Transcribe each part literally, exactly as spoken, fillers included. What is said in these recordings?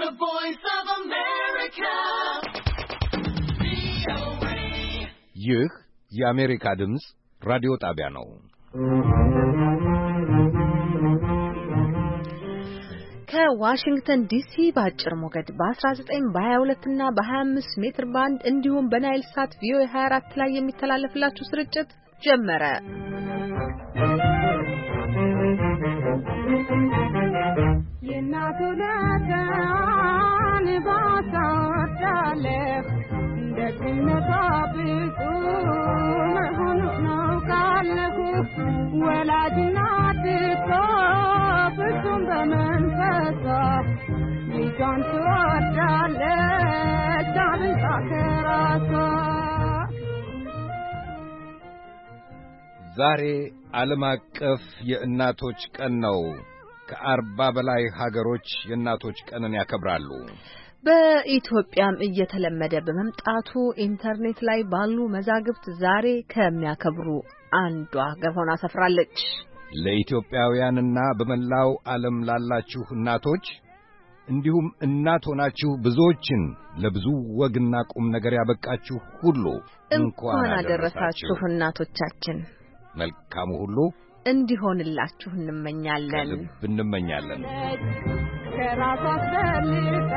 The Voice of America. ይህ የአሜሪካ ድምፅ ራዲዮ ጣቢያ ነው። ከዋሽንግተን ዲሲ በአጭር ሞገድ በ19 በ22 እና በ25 ሜትር ባንድ እንዲሁም በናይል ሳት ቪኦኤ ሃያ አራት ላይ የሚተላለፍላችሁ ስርጭት ጀመረ። የናቱላታን ባሳዳለ ደግነቷ ብዙ መሆኑን አውቃለሁ። ወላጅናት ብዙም በመንፈሷ ልጇን ትወዳለች አብልጣ ከራሷ። ዛሬ ዓለም አቀፍ የእናቶች ቀን ነው። ከአርባ በላይ ሀገሮች የእናቶች ቀንን ያከብራሉ። በኢትዮጵያም እየተለመደ በመምጣቱ ኢንተርኔት ላይ ባሉ መዛግብት ዛሬ ከሚያከብሩ አንዷ ሀገር ሆና ሰፍራለች። ለኢትዮጵያውያንና በመላው ዓለም ላላችሁ እናቶች እንዲሁም እናት ሆናችሁ ብዙዎችን ለብዙ ወግና ቁም ነገር ያበቃችሁ ሁሉ እንኳን አደረሳችሁ። እናቶቻችን መልካሙ ሁሉ እንዲሆንላችሁ እንመኛለን እንመኛለን። ከራሷ አስፈልጣ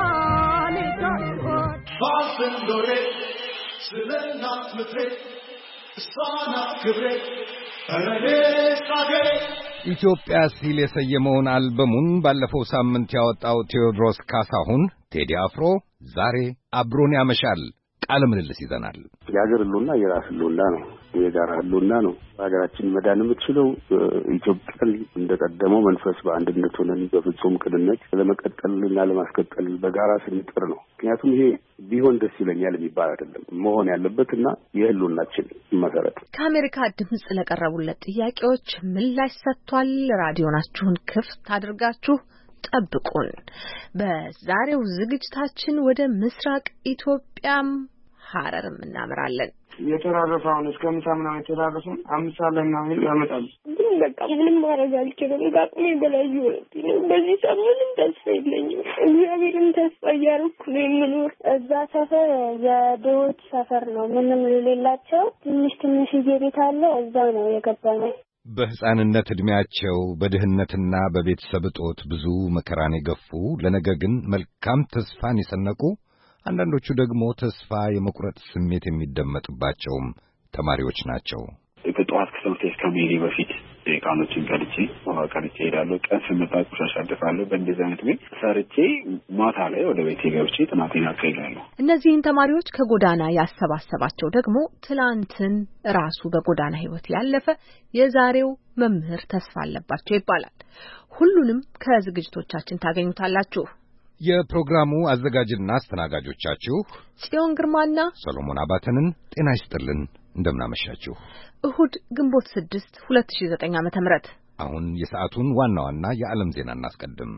ባስንዶሬ ስለናት ምትሬ እሷናት ክብሬ እረኔስ አገሬ። ኢትዮጵያ ሲል የሰየመውን አልበሙን ባለፈው ሳምንት ያወጣው ቴዎድሮስ ካሳሁን ቴዲ አፍሮ ዛሬ አብሮን ያመሻል። ቃለ ምልልስ ይዘናል። የሀገር ህልውና የራስ ህልውና ነው፣ የጋራ ህልውና ነው። ሀገራችን መዳን የምትችለው ኢትዮጵያን እንደቀደመው መንፈስ በአንድነት ሆነን በፍጹም ቅንነት ለመቀጠልና ለማስቀጠል በጋራ ስንጥር ነው። ምክንያቱም ይሄ ቢሆን ደስ ይለኛል የሚባል አይደለም፣ መሆን ያለበትና የህልውናችን መሰረት። ከአሜሪካ ድምጽ ለቀረቡለት ጥያቄዎች ምላሽ ሰጥቷል። ራዲዮናችሁን ክፍት አድርጋችሁ ጠብቁን። በዛሬው ዝግጅታችን ወደ ምስራቅ ኢትዮጵያም ሐረርም እናመራለን። የተራረፈውን እስከ ምሳ ምናምን የተራረፈውን አምስት ሰዓት ላይ ምናምን ያመጣሉ። ግን በቃ ምንም ማድረግ አልችልም። በአቅሜ በላይ ይሆንብኝ። በዚህ ሰዓት ምንም ተስፋ የለኝም። እግዚአብሔርን ተስፋ እያደረኩ ነው የምኖር። እዛ ሰፈር የድሆች ሰፈር ነው፣ ምንም የሌላቸው ትንሽ ትንሽ ቤት አለ። እዛ ነው የገባነው። በሕፃንነት ዕድሜያቸው በድህነትና በቤተሰብ እጦት ብዙ መከራን የገፉ ለነገ ግን መልካም ተስፋን የሰነቁ አንዳንዶቹ ደግሞ ተስፋ የመቁረጥ ስሜት የሚደመጥባቸውም ተማሪዎች ናቸው። ከጠዋት ከሰልፍ ከመሄዴ በፊት ቃኖችን ቀርጬ ውሃ ቀርጬ እሄዳለሁ። ቀን ስመጣ ቆሻሻ አደፋለሁ። በእንደዚህ አይነት ቤት ሰርቼ ማታ ላይ ወደ ቤቴ ገብቼ ጥናቴን አካሂዳለሁ። እነዚህን ተማሪዎች ከጎዳና ያሰባሰባቸው ደግሞ ትላንትን ራሱ በጎዳና ሕይወት ያለፈ የዛሬው መምህር ተስፋ አለባቸው ይባላል። ሁሉንም ከዝግጅቶቻችን ታገኙታላችሁ። የፕሮግራሙ አዘጋጅና አስተናጋጆቻችሁ ጽዮን ግርማና ሰሎሞን አባተንን ጤና ይስጥልን። እንደምናመሻችሁ። እሁድ ግንቦት ስድስት ሁለት ሺህ ዘጠኝ ዓመተ ምህረት አሁን የሰዓቱን ዋና ዋና የዓለም ዜና እናስቀድም።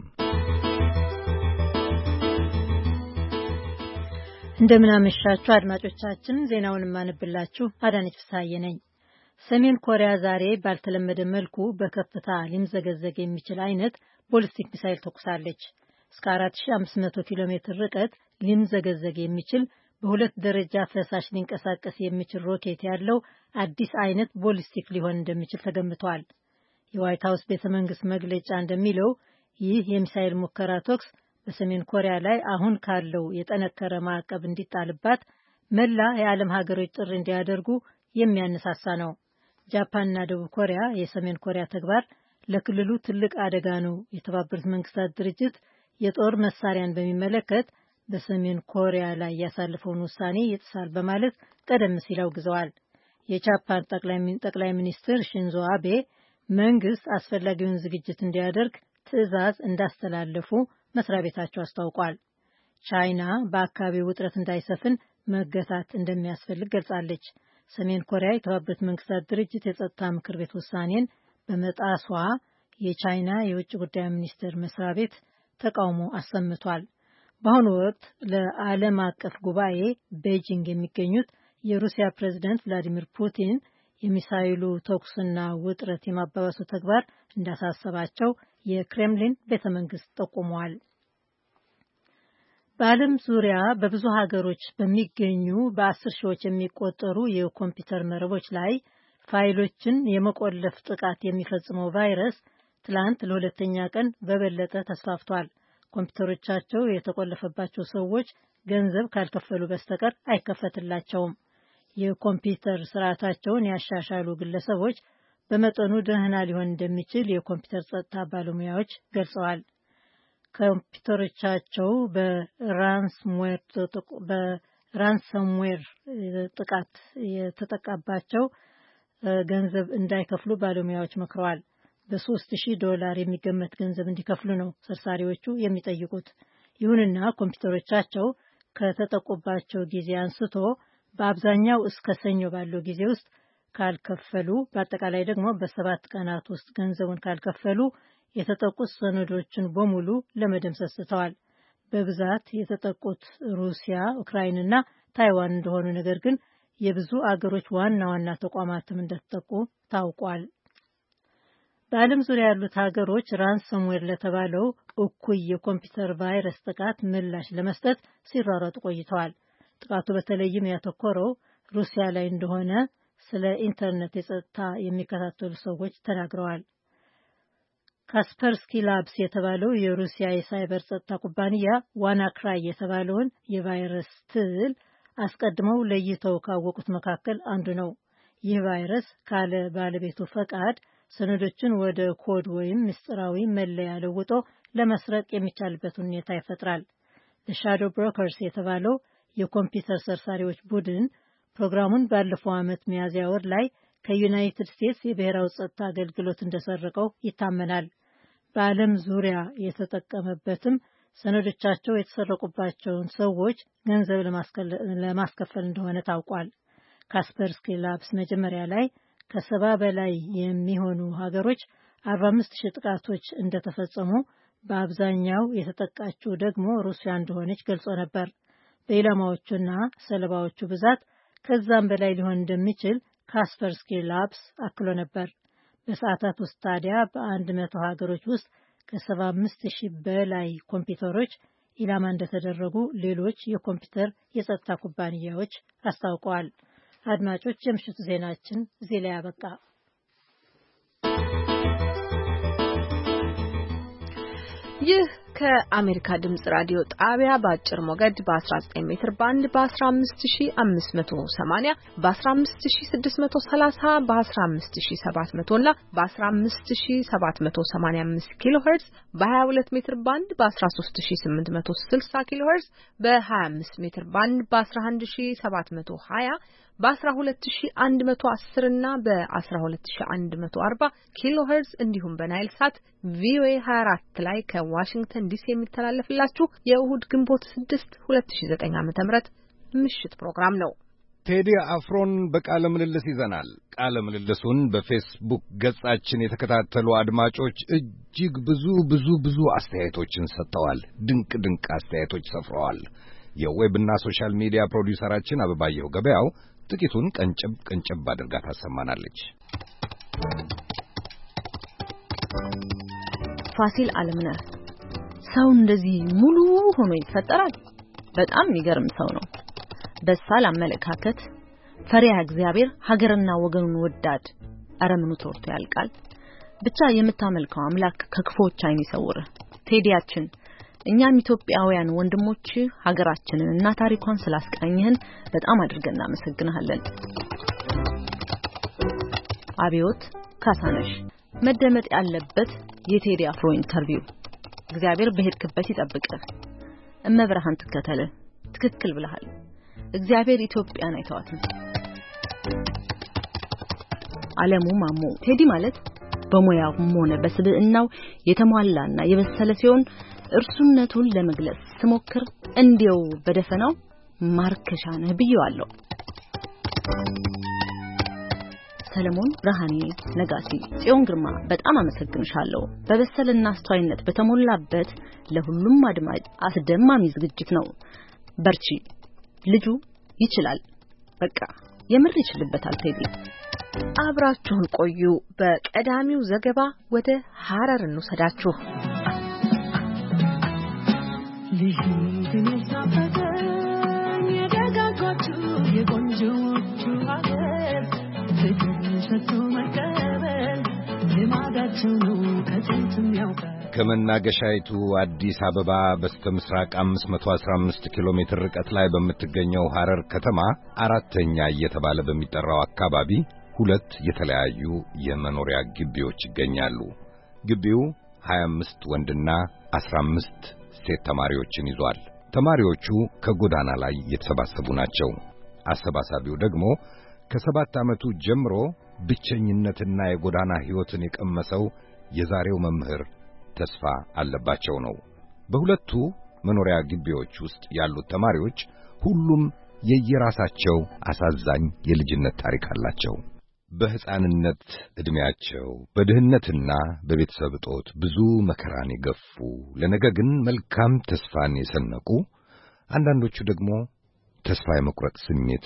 እንደምናመሻችሁ አድማጮቻችን፣ ዜናውን ማነብላችሁ አዳነች ፍሳዬ ነኝ። ሰሜን ኮሪያ ዛሬ ባልተለመደ መልኩ በከፍታ ሊምዘገዘግ የሚችል አይነት ቦሊስቲክ ሚሳይል ተኩሳለች። እስከ አራት ሺህ አምስት መቶ ኪሎ ሜትር ርቀት ሊምዘገዘግ የሚችል በሁለት ደረጃ ፈሳሽ ሊንቀሳቀስ የሚችል ሮኬት ያለው አዲስ አይነት ቦሊስቲክ ሊሆን እንደሚችል ተገምቷል። የዋይት ሀውስ ቤተመንግስት መግለጫ እንደሚለው ይህ የሚሳኤል ሙከራ ተኩስ በሰሜን ኮሪያ ላይ አሁን ካለው የጠነከረ ማዕቀብ እንዲጣልባት መላ የዓለም ሀገሮች ጥሪ እንዲያደርጉ የሚያነሳሳ ነው። ጃፓንና ደቡብ ኮሪያ የሰሜን ኮሪያ ተግባር ለክልሉ ትልቅ አደጋ ነው፣ የተባበሩት መንግስታት ድርጅት የጦር መሳሪያን በሚመለከት በሰሜን ኮሪያ ላይ ያሳለፈውን ውሳኔ ይጥሳል በማለት ቀደም ሲል አውግዘዋል። የጃፓን ጠቅላይ ሚኒስትር ሽንዞ አቤ መንግስት አስፈላጊውን ዝግጅት እንዲያደርግ ትዕዛዝ እንዳስተላለፉ መስሪያ ቤታቸው አስታውቋል። ቻይና በአካባቢው ውጥረት እንዳይሰፍን መገታት እንደሚያስፈልግ ገልጻለች። ሰሜን ኮሪያ የተባበሩት መንግስታት ድርጅት የጸጥታ ምክር ቤት ውሳኔን በመጣሷ የቻይና የውጭ ጉዳይ ሚኒስቴር መስሪያ ቤት ተቃውሞ አሰምቷል። በአሁኑ ወቅት ለዓለም አቀፍ ጉባኤ ቤጂንግ የሚገኙት የሩሲያ ፕሬዝዳንት ቭላዲሚር ፑቲን የሚሳይሉ ተኩስና ውጥረት የማባባሱ ተግባር እንዳሳሰባቸው የክሬምሊን ቤተመንግስት ጠቁመዋል። በዓለም ዙሪያ በብዙ ሀገሮች በሚገኙ በአስር ሺዎች የሚቆጠሩ የኮምፒውተር መረቦች ላይ ፋይሎችን የመቆለፍ ጥቃት የሚፈጽመው ቫይረስ ትላንት ለሁለተኛ ቀን በበለጠ ተስፋፍቷል። ኮምፒውተሮቻቸው የተቆለፈባቸው ሰዎች ገንዘብ ካልከፈሉ በስተቀር አይከፈትላቸውም። የኮምፒውተር ስርዓታቸውን ያሻሻሉ ግለሰቦች በመጠኑ ደህና ሊሆን እንደሚችል የኮምፒውተር ጸጥታ ባለሙያዎች ገልጸዋል። ኮምፒውተሮቻቸው በራንስምዌር በራንሰምዌር ጥቃት የተጠቃባቸው ገንዘብ እንዳይከፍሉ ባለሙያዎች መክረዋል። በሶስት ሺህ ዶላር የሚገመት ገንዘብ እንዲከፍሉ ነው ሰርሳሪዎቹ የሚጠይቁት። ይሁንና ኮምፒውተሮቻቸው ከተጠቁባቸው ጊዜ አንስቶ በአብዛኛው እስከ ሰኞ ባለው ጊዜ ውስጥ ካልከፈሉ፣ በአጠቃላይ ደግሞ በሰባት ቀናት ውስጥ ገንዘቡን ካልከፈሉ የተጠቁት ሰነዶችን በሙሉ ለመደምሰስ ስተዋል። በብዛት የተጠቁት ሩሲያ፣ ኡክራይንና ታይዋን እንደሆኑ ነገር ግን የብዙ አገሮች ዋና ዋና ተቋማትም እንደተጠቁ ታውቋል። በዓለም ዙሪያ ያሉት ሀገሮች ራንሰምዌር ለተባለው እኩይ የኮምፒውተር ቫይረስ ጥቃት ምላሽ ለመስጠት ሲሯሯጡ ቆይተዋል። ጥቃቱ በተለይም ያተኮረው ሩሲያ ላይ እንደሆነ ስለ ኢንተርኔት የጸጥታ የሚከታተሉ ሰዎች ተናግረዋል። ካስፐርስኪ ላብስ የተባለው የሩሲያ የሳይበር ጸጥታ ኩባንያ ዋናክራይ የተባለውን የቫይረስ ትል አስቀድመው ለይተው ካወቁት መካከል አንዱ ነው። ይህ ቫይረስ ካለ ባለቤቱ ፈቃድ ሰነዶችን ወደ ኮድ ወይም ምስጢራዊ መለያ ለውጦ ለመስረቅ የሚቻልበት ሁኔታ ይፈጥራል። ለሻዶ ብሮከርስ የተባለው የኮምፒውተር ሰርሳሪዎች ቡድን ፕሮግራሙን ባለፈው ዓመት ሚያዝያ ወር ላይ ከዩናይትድ ስቴትስ የብሔራዊ ጸጥታ አገልግሎት እንደሰረቀው ይታመናል። በዓለም ዙሪያ የተጠቀመበትም ሰነዶቻቸው የተሰረቁባቸውን ሰዎች ገንዘብ ለማስከፈል እንደሆነ ታውቋል። ካስፐርስኪ ላብስ መጀመሪያ ላይ ከሰባ በላይ የሚሆኑ ሀገሮች አርባ አምስት ሺህ ጥቃቶች እንደተፈጸሙ፣ በአብዛኛው የተጠቃችው ደግሞ ሩሲያ እንደሆነች ገልጾ ነበር። በኢላማዎቹና ሰለባዎቹ ብዛት ከዛም በላይ ሊሆን እንደሚችል ካስፐርስኪ ላብስ አክሎ ነበር። በሰዓታት ውስጥ ታዲያ በአንድ መቶ ሀገሮች ውስጥ ከሰባ አምስት ሺህ በላይ ኮምፒውተሮች ኢላማ እንደተደረጉ ሌሎች የኮምፒውተር የጸጥታ ኩባንያዎች አስታውቀዋል። አድማጮች፣ የምሽቱ ዜናችን እዚህ ላይ ያበቃ። ይህ ከአሜሪካ ድምጽ ራዲዮ ጣቢያ በአጭር ሞገድ በ19 ሜትር ባንድ በ15580 በ15630 በ15700 እና በ15785 ኪሎ ሄርዝ በ22 ሜትር ባንድ በ13860 ኪሎ ሄርዝ በ25 ሜትር ባንድ በ11720 በ12110 እና በ12140 ኪሎ ሄርዝ እንዲሁም በናይል ሳት ቪኦኤ ሃያ አራት ላይ ከዋሽንግተን ዲሲ የሚተላለፍላችሁ የእሁድ ግንቦት ስድስት ሁለት ሺህ ዘጠኝ ዓ.ም ምሽት ፕሮግራም ነው። ቴዲ አፍሮን በቃለ ምልልስ ይዘናል። ቃለ ምልልሱን በፌስቡክ ገጻችን የተከታተሉ አድማጮች እጅግ ብዙ ብዙ ብዙ አስተያየቶችን ሰጥተዋል። ድንቅ ድንቅ አስተያየቶች ሰፍረዋል። የዌብና ሶሻል ሚዲያ ፕሮዲውሰራችን አበባየሁ ገበያው ጥቂቱን ቀንጨብ ቀንጨብ አድርጋ ታሰማናለች። ፋሲል አለምነህ ሰው እንደዚህ ሙሉ ሆኖ ይፈጠራል? በጣም የሚገርም ሰው ነው። በሳል አመለካከት፣ ፈሪሃ እግዚአብሔር፣ ሀገርና ወገኑን ወዳድ። አረምኑ ተወርቶ ያልቃል። ብቻ የምታመልከው አምላክ ከክፎች አይን ይሰውር። ቴዲያችን እኛም ኢትዮጵያውያን ወንድሞች ሀገራችንን እና ታሪኳን ስላስቃኘህን በጣም አድርገን እናመሰግናለን። አብዮት ካሳነሽ መደመጥ ያለበት የቴዲ አፍሮ ኢንተርቪው። እግዚአብሔር በሄድክበት ይጠብቅህ። እመብርሃን ትከተለ። ትክክል ብለሃል። እግዚአብሔር ኢትዮጵያን አይተዋትም። ዓለሙ ማሞ ቴዲ ማለት በሙያውም ሆነ በስብዕናው የተሟላና የበሰለ ሲሆን እርሱነቱን ለመግለጽ ስሞክር እንዲው በደፈናው ማርከሻ ነህ ብየዋለሁ። ሰለሞን ብርሃኔ ነጋሲ ጽዮን ግርማ በጣም አመሰግንሻለሁ። በበሰልና አስተዋይነት በተሞላበት ለሁሉም አድማጭ አስደማሚ ዝግጅት ነው። በርቺ፣ ልጁ ይችላል። በቃ የምር ይችልበታል ቴዲ። አብራችሁን ቆዩ። በቀዳሚው ዘገባ ወደ ሐረር እንውሰዳችሁ። ግን የሳፈተኝ የደጋጎቹ የቆንጆቹ አገር ፍቅር ሰጥቶ መቀበል ልማዳቸው ነው ከጥንትም ያውቃል። ከመናገሻይቱ አዲስ አበባ በስተምስራቅ አምስት መቶ አስራ አምስት ኪሎ ሜትር ርቀት ላይ በምትገኘው ሐረር ከተማ አራተኛ እየተባለ በሚጠራው አካባቢ ሁለት የተለያዩ የመኖሪያ ግቢዎች ይገኛሉ። ግቢው ሀያ አምስት ወንድና አስራ አምስት ሴት ተማሪዎችን ይዟል። ተማሪዎቹ ከጎዳና ላይ የተሰባሰቡ ናቸው። አሰባሳቢው ደግሞ ከሰባት ዓመቱ ጀምሮ ብቸኝነትና የጎዳና ሕይወትን የቀመሰው የዛሬው መምህር ተስፋ አለባቸው ነው። በሁለቱ መኖሪያ ግቢዎች ውስጥ ያሉት ተማሪዎች ሁሉም የየራሳቸው አሳዛኝ የልጅነት ታሪክ አላቸው። በሕፃንነት ዕድሜያቸው በድህነትና በቤተሰብ እጦት ብዙ መከራን የገፉ ለነገ ግን መልካም ተስፋን የሰነቁ፣ አንዳንዶቹ ደግሞ ተስፋ የመቁረጥ ስሜት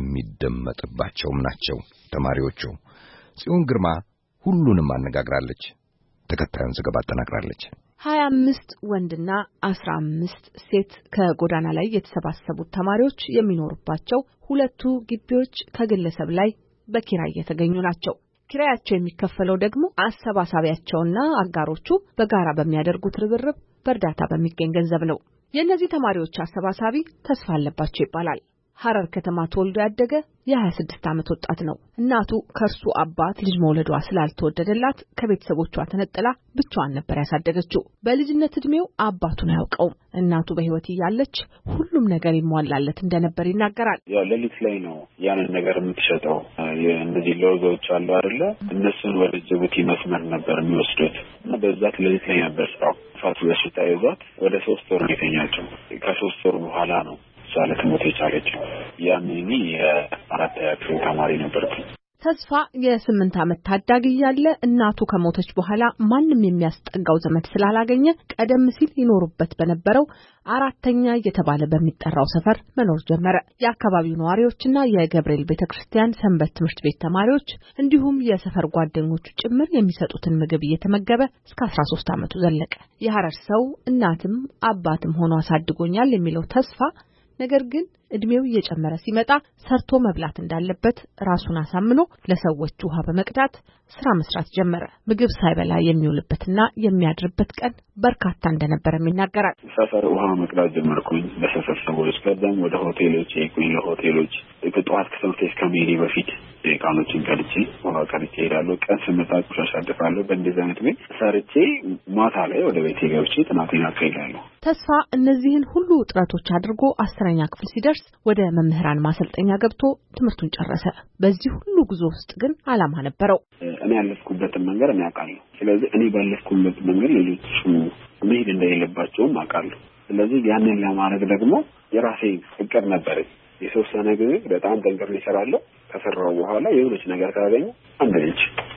የሚደመጥባቸውም ናቸው። ተማሪዎቹ ጽዮን ግርማ ሁሉንም አነጋግራለች። ተከታዩን ዘገባ አጠናቅራለች። ሀያ አምስት ወንድና አስራ አምስት ሴት ከጎዳና ላይ የተሰባሰቡት ተማሪዎች የሚኖሩባቸው ሁለቱ ግቢዎች ከግለሰብ ላይ በኪራይ የተገኙ ናቸው። ኪራያቸው የሚከፈለው ደግሞ አሰባሳቢያቸውና አጋሮቹ በጋራ በሚያደርጉት ርብርብ በእርዳታ በሚገኝ ገንዘብ ነው። የእነዚህ ተማሪዎች አሰባሳቢ ተስፋ አለባቸው ይባላል። ሐረር ከተማ ተወልዶ ያደገ የሀያ ስድስት ዓመት ወጣት ነው። እናቱ ከእርሱ አባት ልጅ መውለዷ ስላልተወደደላት ከቤተሰቦቿ ተነጥላ ብቻዋን ነበር ያሳደገችው። በልጅነት ዕድሜው አባቱን አያውቀውም። እናቱ በሕይወት እያለች ሁሉም ነገር ይሟላለት እንደነበር ይናገራል። ያው ሌሊት ላይ ነው ያንን ነገር የምትሸጠው። እነዚህ ሎጎዎች አሉ አይደለ? እነሱን ወደ ጅቡቲ መስመር ነበር የሚወስዱት እና በዛት ሌሊት ላይ ነበር ስራው። ፋቱ በሽታ ይዟት ወደ ሶስት ወር ነው የተኛችው። ከሶስት ወር በኋላ ነው ሳለ ትሞት የቻለችው። ያኔ የአራት ክፍል ተማሪ ነበርኩ። ተስፋ የስምንት ዓመት ታዳጊ ያለ እናቱ ከሞተች በኋላ ማንም የሚያስጠጋው ዘመድ ስላላገኘ ቀደም ሲል ይኖሩበት በነበረው አራተኛ እየተባለ በሚጠራው ሰፈር መኖር ጀመረ። የአካባቢው ነዋሪዎችና የገብርኤል ቤተክርስቲያን ሰንበት ትምህርት ቤት ተማሪዎች እንዲሁም የሰፈር ጓደኞቹ ጭምር የሚሰጡትን ምግብ እየተመገበ እስከ አስራ ሶስት ዓመቱ ዘለቀ። የሐረር ሰው እናትም አባትም ሆኖ አሳድጎኛል የሚለው ተስፋ ነገር ግን እድሜው እየጨመረ ሲመጣ ሰርቶ መብላት እንዳለበት ራሱን አሳምኖ ለሰዎች ውሃ በመቅዳት ስራ መስራት ጀመረ። ምግብ ሳይበላ የሚውልበትና የሚያድርበት ቀን በርካታ እንደነበረም ይናገራል። ሰፈር ውሃ መቅዳት ጀመርኩኝ በሰፈር ሰዎች። ከዛም ወደ ሆቴሎች ሄድኩኝ። ለሆቴሎች ጠዋት ከትምህርት ከመሄዴ በፊት ቃኖችን ቀድቼ ውሃ ቀድቼ እሄዳለሁ። ቀን ስመጣ ቆሻሻ አደፋለሁ። በእንደዚህ አይነት ቤት ሰርቼ ማታ ላይ ወደ ቤቴ ገብቼ ጥናቴን አካሂዳለሁ። ተስፋ እነዚህን ሁሉ ጥረቶች አድርጎ አስረኛ ክፍል ሲደርስ ወደ መምህራን ማሰልጠኛ ገብቶ ትምህርቱን ጨረሰ። በዚህ ሁሉ ጉዞ ውስጥ ግን ዓላማ ነበረው። እኔ ያለፍኩበትን መንገድ እኔ አውቃለሁ። ስለዚህ እኔ ባለፍኩበት መንገድ ሌሎች መሄድ እንደሌለባቸውም አውቃለሁ። ስለዚህ ያንን ለማድረግ ደግሞ የራሴ ፍቅር ነበረኝ። የተወሰነ ጊዜ በጣም ጠንክሬ እሰራለሁ። ከሰራው በኋላ የሆነች ነገር ካገኘ አንድ ልጅ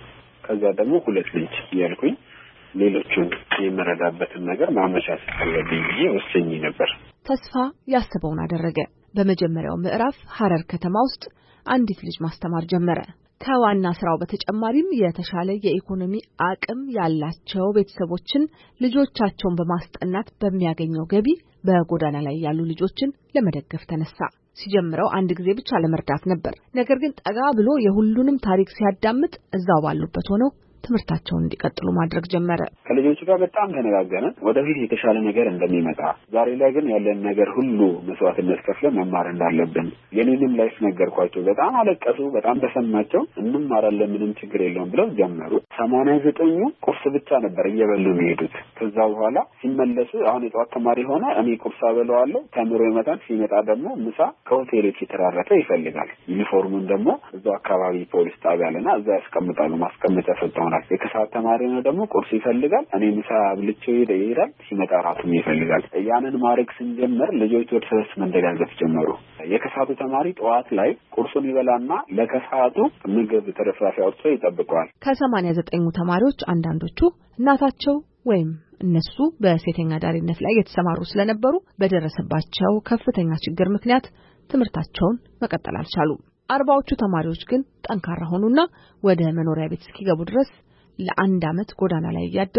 ከዛ ደግሞ ሁለት ልጅ እያልኩኝ ሌሎቹን የመረዳበትን ነገር ማመቻቸት አለብኝ ብዬ ወስኜ ነበር። ተስፋ ያሰበውን አደረገ። በመጀመሪያው ምዕራፍ ሐረር ከተማ ውስጥ አንዲት ልጅ ማስተማር ጀመረ። ከዋና ስራው በተጨማሪም የተሻለ የኢኮኖሚ አቅም ያላቸው ቤተሰቦችን ልጆቻቸውን በማስጠናት በሚያገኘው ገቢ በጎዳና ላይ ያሉ ልጆችን ለመደገፍ ተነሳ። ሲጀምረው አንድ ጊዜ ብቻ ለመርዳት ነበር። ነገር ግን ጠጋ ብሎ የሁሉንም ታሪክ ሲያዳምጥ እዛው ባሉበት ሆነው ትምህርታቸውን እንዲቀጥሉ ማድረግ ጀመረ። ከልጆቹ ጋር በጣም ተነጋገርን። ወደፊት የተሻለ ነገር እንደሚመጣ፣ ዛሬ ላይ ግን ያለን ነገር ሁሉ መስዋዕትነት ከፍለን መማር እንዳለብን የኔንም ላይፍ ነገርኳቸው። በጣም አለቀሱ። በጣም ተሰማቸው። እንማራለን፣ ምንም ችግር የለውም ብለው ጀመሩ። ሰማንያ ዘጠኙ ቁርስ ብቻ ነበር እየበሉ የሚሄዱት። ከዛ በኋላ ሲመለሱ አሁን የጠዋት ተማሪ ሆነ፣ እኔ ቁርስ አበላዋለሁ፣ ተምሮ ይመጣል። ሲመጣ ደግሞ ምሳ ከሆቴሎች የተራረፈ ይፈልጋል። ዩኒፎርሙን ደግሞ እዛው አካባቢ ፖሊስ ጣቢያለና እዛ ያስቀምጣሉ። ማስቀመጫ ሰጠው። የከሳት ተማሪ ነው ደግሞ ቁርስ ይፈልጋል። እኔ ምሳ ብልቼው ይሄዳል። ሲመጣ ራቱም ይፈልጋል። ያንን ማድረግ ስንጀምር ልጆች ወደ ሰስ መደጋገፍ ጀመሩ። የከሳቱ ተማሪ ጠዋት ላይ ቁርሱን ይበላና ለከሳቱ ምግብ ተረፍራፊ አውጥቶ ይጠብቀዋል። ከሰማንያ ዘጠኙ ተማሪዎች አንዳንዶቹ እናታቸው ወይም እነሱ በሴተኛ ዳሪነት ላይ የተሰማሩ ስለነበሩ በደረሰባቸው ከፍተኛ ችግር ምክንያት ትምህርታቸውን መቀጠል አልቻሉም። አርባዎቹ ተማሪዎች ግን ጠንካራ ሆኑና ወደ መኖሪያ ቤት እስኪገቡ ድረስ ለአንድ ዓመት ጎዳና ላይ ያደሩ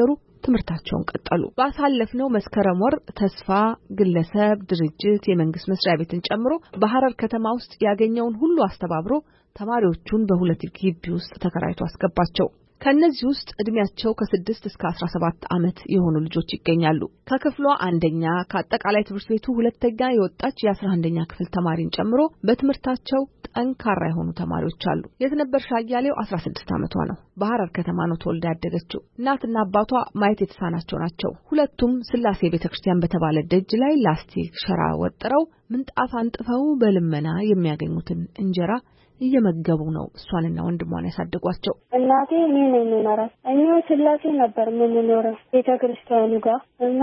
ትምህርታቸውን ቀጠሉ። ባሳለፍነው መስከረም ወር ተስፋ ግለሰብ፣ ድርጅት፣ የመንግስት መስሪያ ቤትን ጨምሮ በሐረር ከተማ ውስጥ ያገኘውን ሁሉ አስተባብሮ ተማሪዎቹን በሁለት ግቢ ውስጥ ተከራይቶ አስገባቸው። ከነዚህ ውስጥ እድሜያቸው ከስድስት እስከ አስራ ሰባት ዓመት የሆኑ ልጆች ይገኛሉ። ከክፍሏ አንደኛ ከአጠቃላይ ትምህርት ቤቱ ሁለተኛ የወጣች የአስራ አንደኛ ክፍል ተማሪን ጨምሮ በትምህርታቸው ጠንካራ የሆኑ ተማሪዎች አሉ። የትነበርሽ አያሌው አስራ ስድስት ዓመቷ ነው። በሐረር ከተማ ነው ተወልዳ ያደገችው። እናትና አባቷ ማየት የተሳናቸው ናቸው። ሁለቱም ስላሴ ቤተክርስቲያን በተባለ ደጅ ላይ ላስቲክ ሸራ ወጥረው ምንጣፍ አንጥፈው በልመና የሚያገኙትን እንጀራ እየመገቡ ነው እሷንና ወንድሟን ያሳደጓቸው። እናቴ እኔ ነኝ የምኖረው። እኛ ስላሴ ነበር የምንኖረው ቤተክርስቲያኑ ጋር እና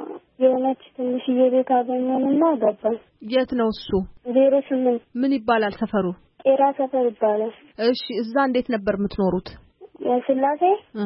የሆነች ትንሽዬ ቤት አገኘንና ገባን። የት ነው እሱ? ዜሮ ስምንት ምን ይባላል ሰፈሩ? ቄራ ሰፈር ይባላል። እሺ እዛ እንዴት ነበር የምትኖሩት? የስላሴ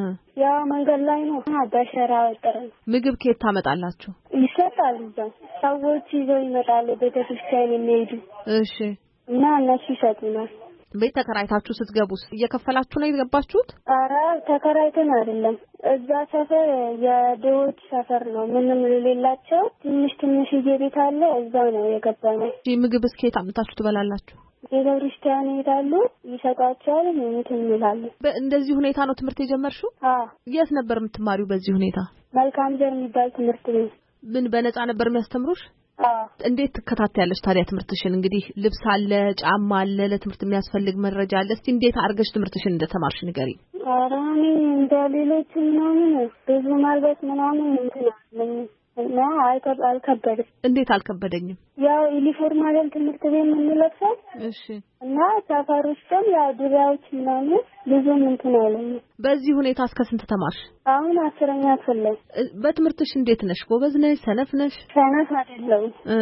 ያ መንገድ ላይ ነው። በሸራ ወጥረን። ምግብ ከየት ታመጣላችሁ? ይሰጣል። እዛ ሰዎች ይዘው ይመጣሉ ቤተክርስቲያን የሚሄዱ። እሺ እና እነሱ ይሰጡናል። ቤት ተከራይታችሁ ስትገቡስ እየከፈላችሁ ነው የገባችሁት? ኧረ ተከራይተን አይደለም። እዛ ሰፈር የድሆች ሰፈር ነው። ምንም የሌላቸው ትንሽ ትንሽ ቤት አለ። እዛ ነው የገባነው። እሺ ምግብ እስከ የት አምጥታችሁ ትበላላችሁ? ቤተክርስቲያን ይሄዳሉ፣ ይሰጣቸዋል፣ እንትን ይላሉ። በእንደዚህ ሁኔታ ነው ትምህርት የጀመርሽው? አዎ። የት ነበር የምትማሪው በዚህ ሁኔታ? መልካም ዘር የሚባል ትምህርት ቤት። ምን በነፃ ነበር የሚያስተምሩሽ? አዎ። እንዴት ትከታተያለሽ ታዲያ ትምህርትሽን? እንግዲህ ልብስ አለ፣ ጫማ አለ፣ ለትምህርት የሚያስፈልግ መረጃ አለ። እስቲ እንዴት አድርገሽ ትምህርትሽን እንደተማርሽ ንገሪ። ኧረ እኔ እንደ ሌሎች ምናምን ብዙ ማልበስ ምናምን እንትን አለኝ እና አልከበደኝም። እንዴት አልከበደኝም? ያው ዩኒፎርም አይደል ትምህርት ቤት የምንለብሰው። እሺ። እና ሰፈር ውስጥም ያው ዱሪያዎች ምናምን ብዙም እንትን አለኝ። በዚህ ሁኔታ እስከ ስንት ተማርሽ? አሁን አስረኛ ክፍል ላይ። በትምህርትሽ እንዴት ነሽ? ጎበዝ ነሽ? ሰነፍ ነሽ? ሰነፍ አይደለሁም። እ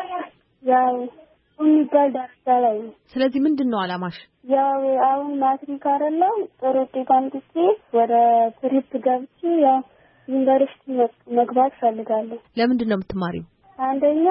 ያው የሚባል ደረጃ ላይ ነው። ስለዚህ ምንድነው አላማሽ? ያው አሁን ማትሪክ አይደለም ጥሩ ውጤት አምጥቼ ወደ ትሪፕ ገብቼ ያው ዩኒቨርሲቲ መግባት ፈልጋለሁ። ለምንድን ነው የምትማሪው? አንደኛ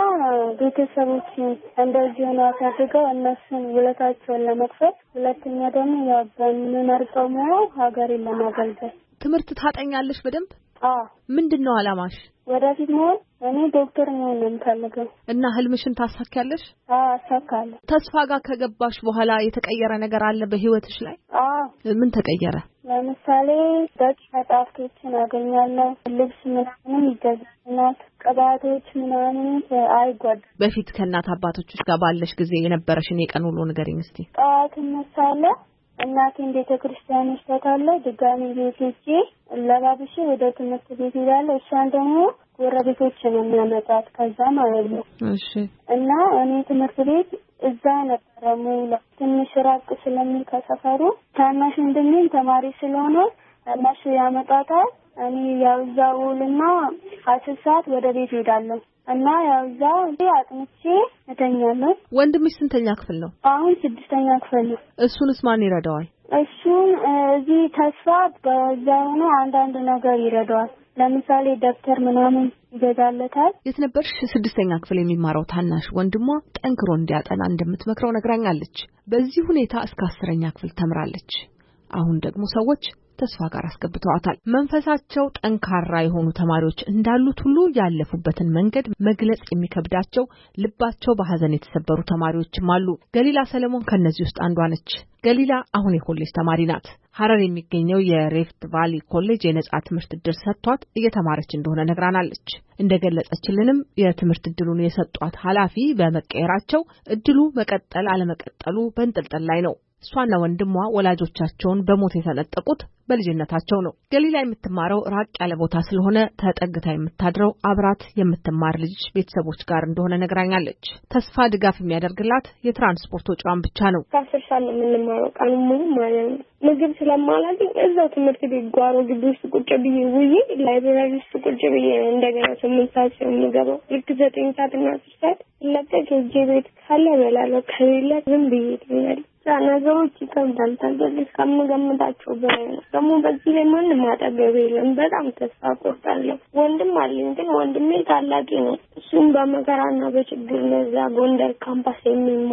ቤተሰቦች እንደዚህ ነው አሳድገው እነሱን ውለታቸውን ለመክፈል፣ ሁለተኛ ደግሞ ያው በምንመርጠው ሙያ ሀገሬን ለማገልገል። ትምህርት ታጠኛለሽ በደንብ? አዎ። ምንድነው አላማሽ? ወደፊት መሆን እኔ ዶክተር መሆን ነው የምፈልገው። እና ህልምሽን ታሳካለሽ? አዎ አሳካለሁ። ተስፋ ጋር ከገባሽ በኋላ የተቀየረ ነገር አለ በህይወትሽ ላይ? አዎ። ምን ተቀየረ? ለምሳሌ በቂ መጽሐፍቶችን አገኛለሁ፣ ልብስ ምናምን ይገዛልናል፣ ቅባቶች ምናምን አይጓደልም። በፊት ከእናት አባቶችሽ ጋር ባለሽ ጊዜ የነበረሽን የቀን ውሎ ንገሪኝ እስቲ። ጠዋት እነሳለሁ፣ እናቴን ቤተክርስቲያን ወስዳታለሁ፣ ድጋሚ ቤት ሄጄ ለባብሼ ወደ ትምህርት ቤት እሄዳለሁ። እሷን ደግሞ ጎረቤቶችን የሚያመጣት ከዛ ማለት ነው። እሺ። እና እኔ ትምህርት ቤት እዛ ነበረ ሙሉ ትንሽ ራቅ ስለሚል ከሰፈሩ ታናሽ ወንድሜም ተማሪ ስለሆነ እነሱ ያመጣታል። እኔ ያው እዛ ውልና አስር ሰዓት ወደ ቤት ሄዳለሁ እና ያው እዛ አጥንቼ እተኛለሁ። ወንድምሽ ስንተኛ ክፍል ነው? አሁን ስድስተኛ ክፍል ነው። እሱንስ ማን ይረዳዋል? እሱን እዚህ ተስፋ በዛ ሆኖ አንዳንድ ነገር ይረዳዋል። ለምሳሌ ደብተር ምናምን ይገዛለታል። የት ነበርሽ? ስድስተኛ ክፍል የሚማረው ታናሽ ወንድሟ ጠንክሮ እንዲያጠና እንደምትመክረው ነግራኛለች። በዚህ ሁኔታ እስከ አስረኛ ክፍል ተምራለች። አሁን ደግሞ ሰዎች ተስፋ ጋር አስገብተዋታል። መንፈሳቸው ጠንካራ የሆኑ ተማሪዎች እንዳሉት ሁሉ ያለፉበትን መንገድ መግለጽ የሚከብዳቸው ልባቸው በሐዘን የተሰበሩ ተማሪዎችም አሉ። ገሊላ ሰለሞን ከነዚህ ውስጥ አንዷ ነች። ገሊላ አሁን የኮሌጅ ተማሪ ናት። ሐረር የሚገኘው የሬፍት ቫሊ ኮሌጅ የነጻ ትምህርት ዕድል ሰጥቷት እየተማረች እንደሆነ ነግራናለች። እንደገለጸችልንም የትምህርት ዕድሉን የሰጧት ኃላፊ በመቀየራቸው ዕድሉ መቀጠል አለመቀጠሉ በእንጥልጥል ላይ ነው። እሷና ወንድሟ ወላጆቻቸውን በሞት የተነጠቁት በልጅነታቸው ነው። ገሊላ የምትማረው ራቅ ያለ ቦታ ስለሆነ ተጠግታ የምታድረው አብራት የምትማር ልጅ ቤተሰቦች ጋር እንደሆነ ነግራኛለች። ተስፋ ድጋፍ የሚያደርግላት የትራንስፖርት ወጪዋን ብቻ ነው። ከአስር ሰዓት ነው የምንማረው ቀኑ ሙሉ ማለት ነው። ምግብ ስለማላገኝ እዛው ትምህርት ቤት ጓሮ ግቢ ውስጥ ቁጭ ብዬ ውዬ ላይብራሪ ውስጥ ቁጭ ብዬ እንደገና ስምንት ሰዓት ሲሆን የምገባው። ልክ ዘጠኝ ሰዓት እና አስር ሰዓት ለቀቅ ሄጄ ቤት ካለ እበላለሁ፣ ከሌለ ዝም ብዬ እተኛለሁ። ነገሮች ይከብዳል። ታገለሽ ከምገምታቸው በላይ ነው። ደግሞ በዚህ ላይ ማንም አጠገቤ የለም። በጣም ተስፋ ቆርጣለሁ። ወንድም አለኝ፣ ግን ወንድሜ ታላቂ ነው። እሱም በመከራና በችግር ነው እዛ ጎንደር ካምፓስ የሚማረው።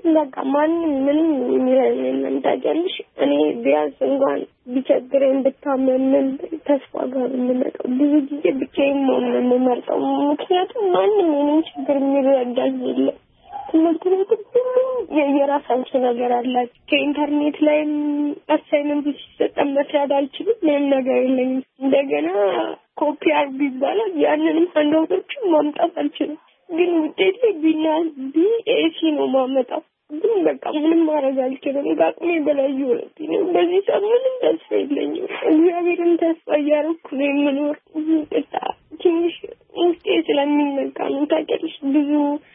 በቃ ማንም ምንም የሚረዳኝ ታውቂያለሽ። እኔ ቢያንስ እንኳን ቢቸግረኝ ብታመምን ተስፋ ጋር የምመጣው ብዙ ጊዜ ብቻዬን መሆን ነው የምመርጠው። ምክንያቱም ማንም የኔን ችግር የሚረዳኝ የለም። ትምህርት ቤት ሁሉም የየራሳቸው ነገር አላቸው። ከኢንተርኔት ላይም አሳይመንት ሲሰጠን መስራት አልችልም። ምንም ነገር የለኝም። እንደገና ኮፒ አርግ ይባላል። ያንንም አንዳውቶችን ማምጣት አልችልም። ግን ውጤቴ ቢና ቢኤሲ ነው ማመጣው። ግን በቃ ምንም ማድረግ አልችልም። ከአቅሜ በላይ ይሆንብኝ ነው። በዚህ ሰዓት ምንም ተስፋ የለኝም። እግዚአብሔርን ተስፋ እያደረኩ ነው የምኖር። ቅጣ ትንሽ ውስጤ ስለሚነካ ነው ታውቂያለሽ። ብዙ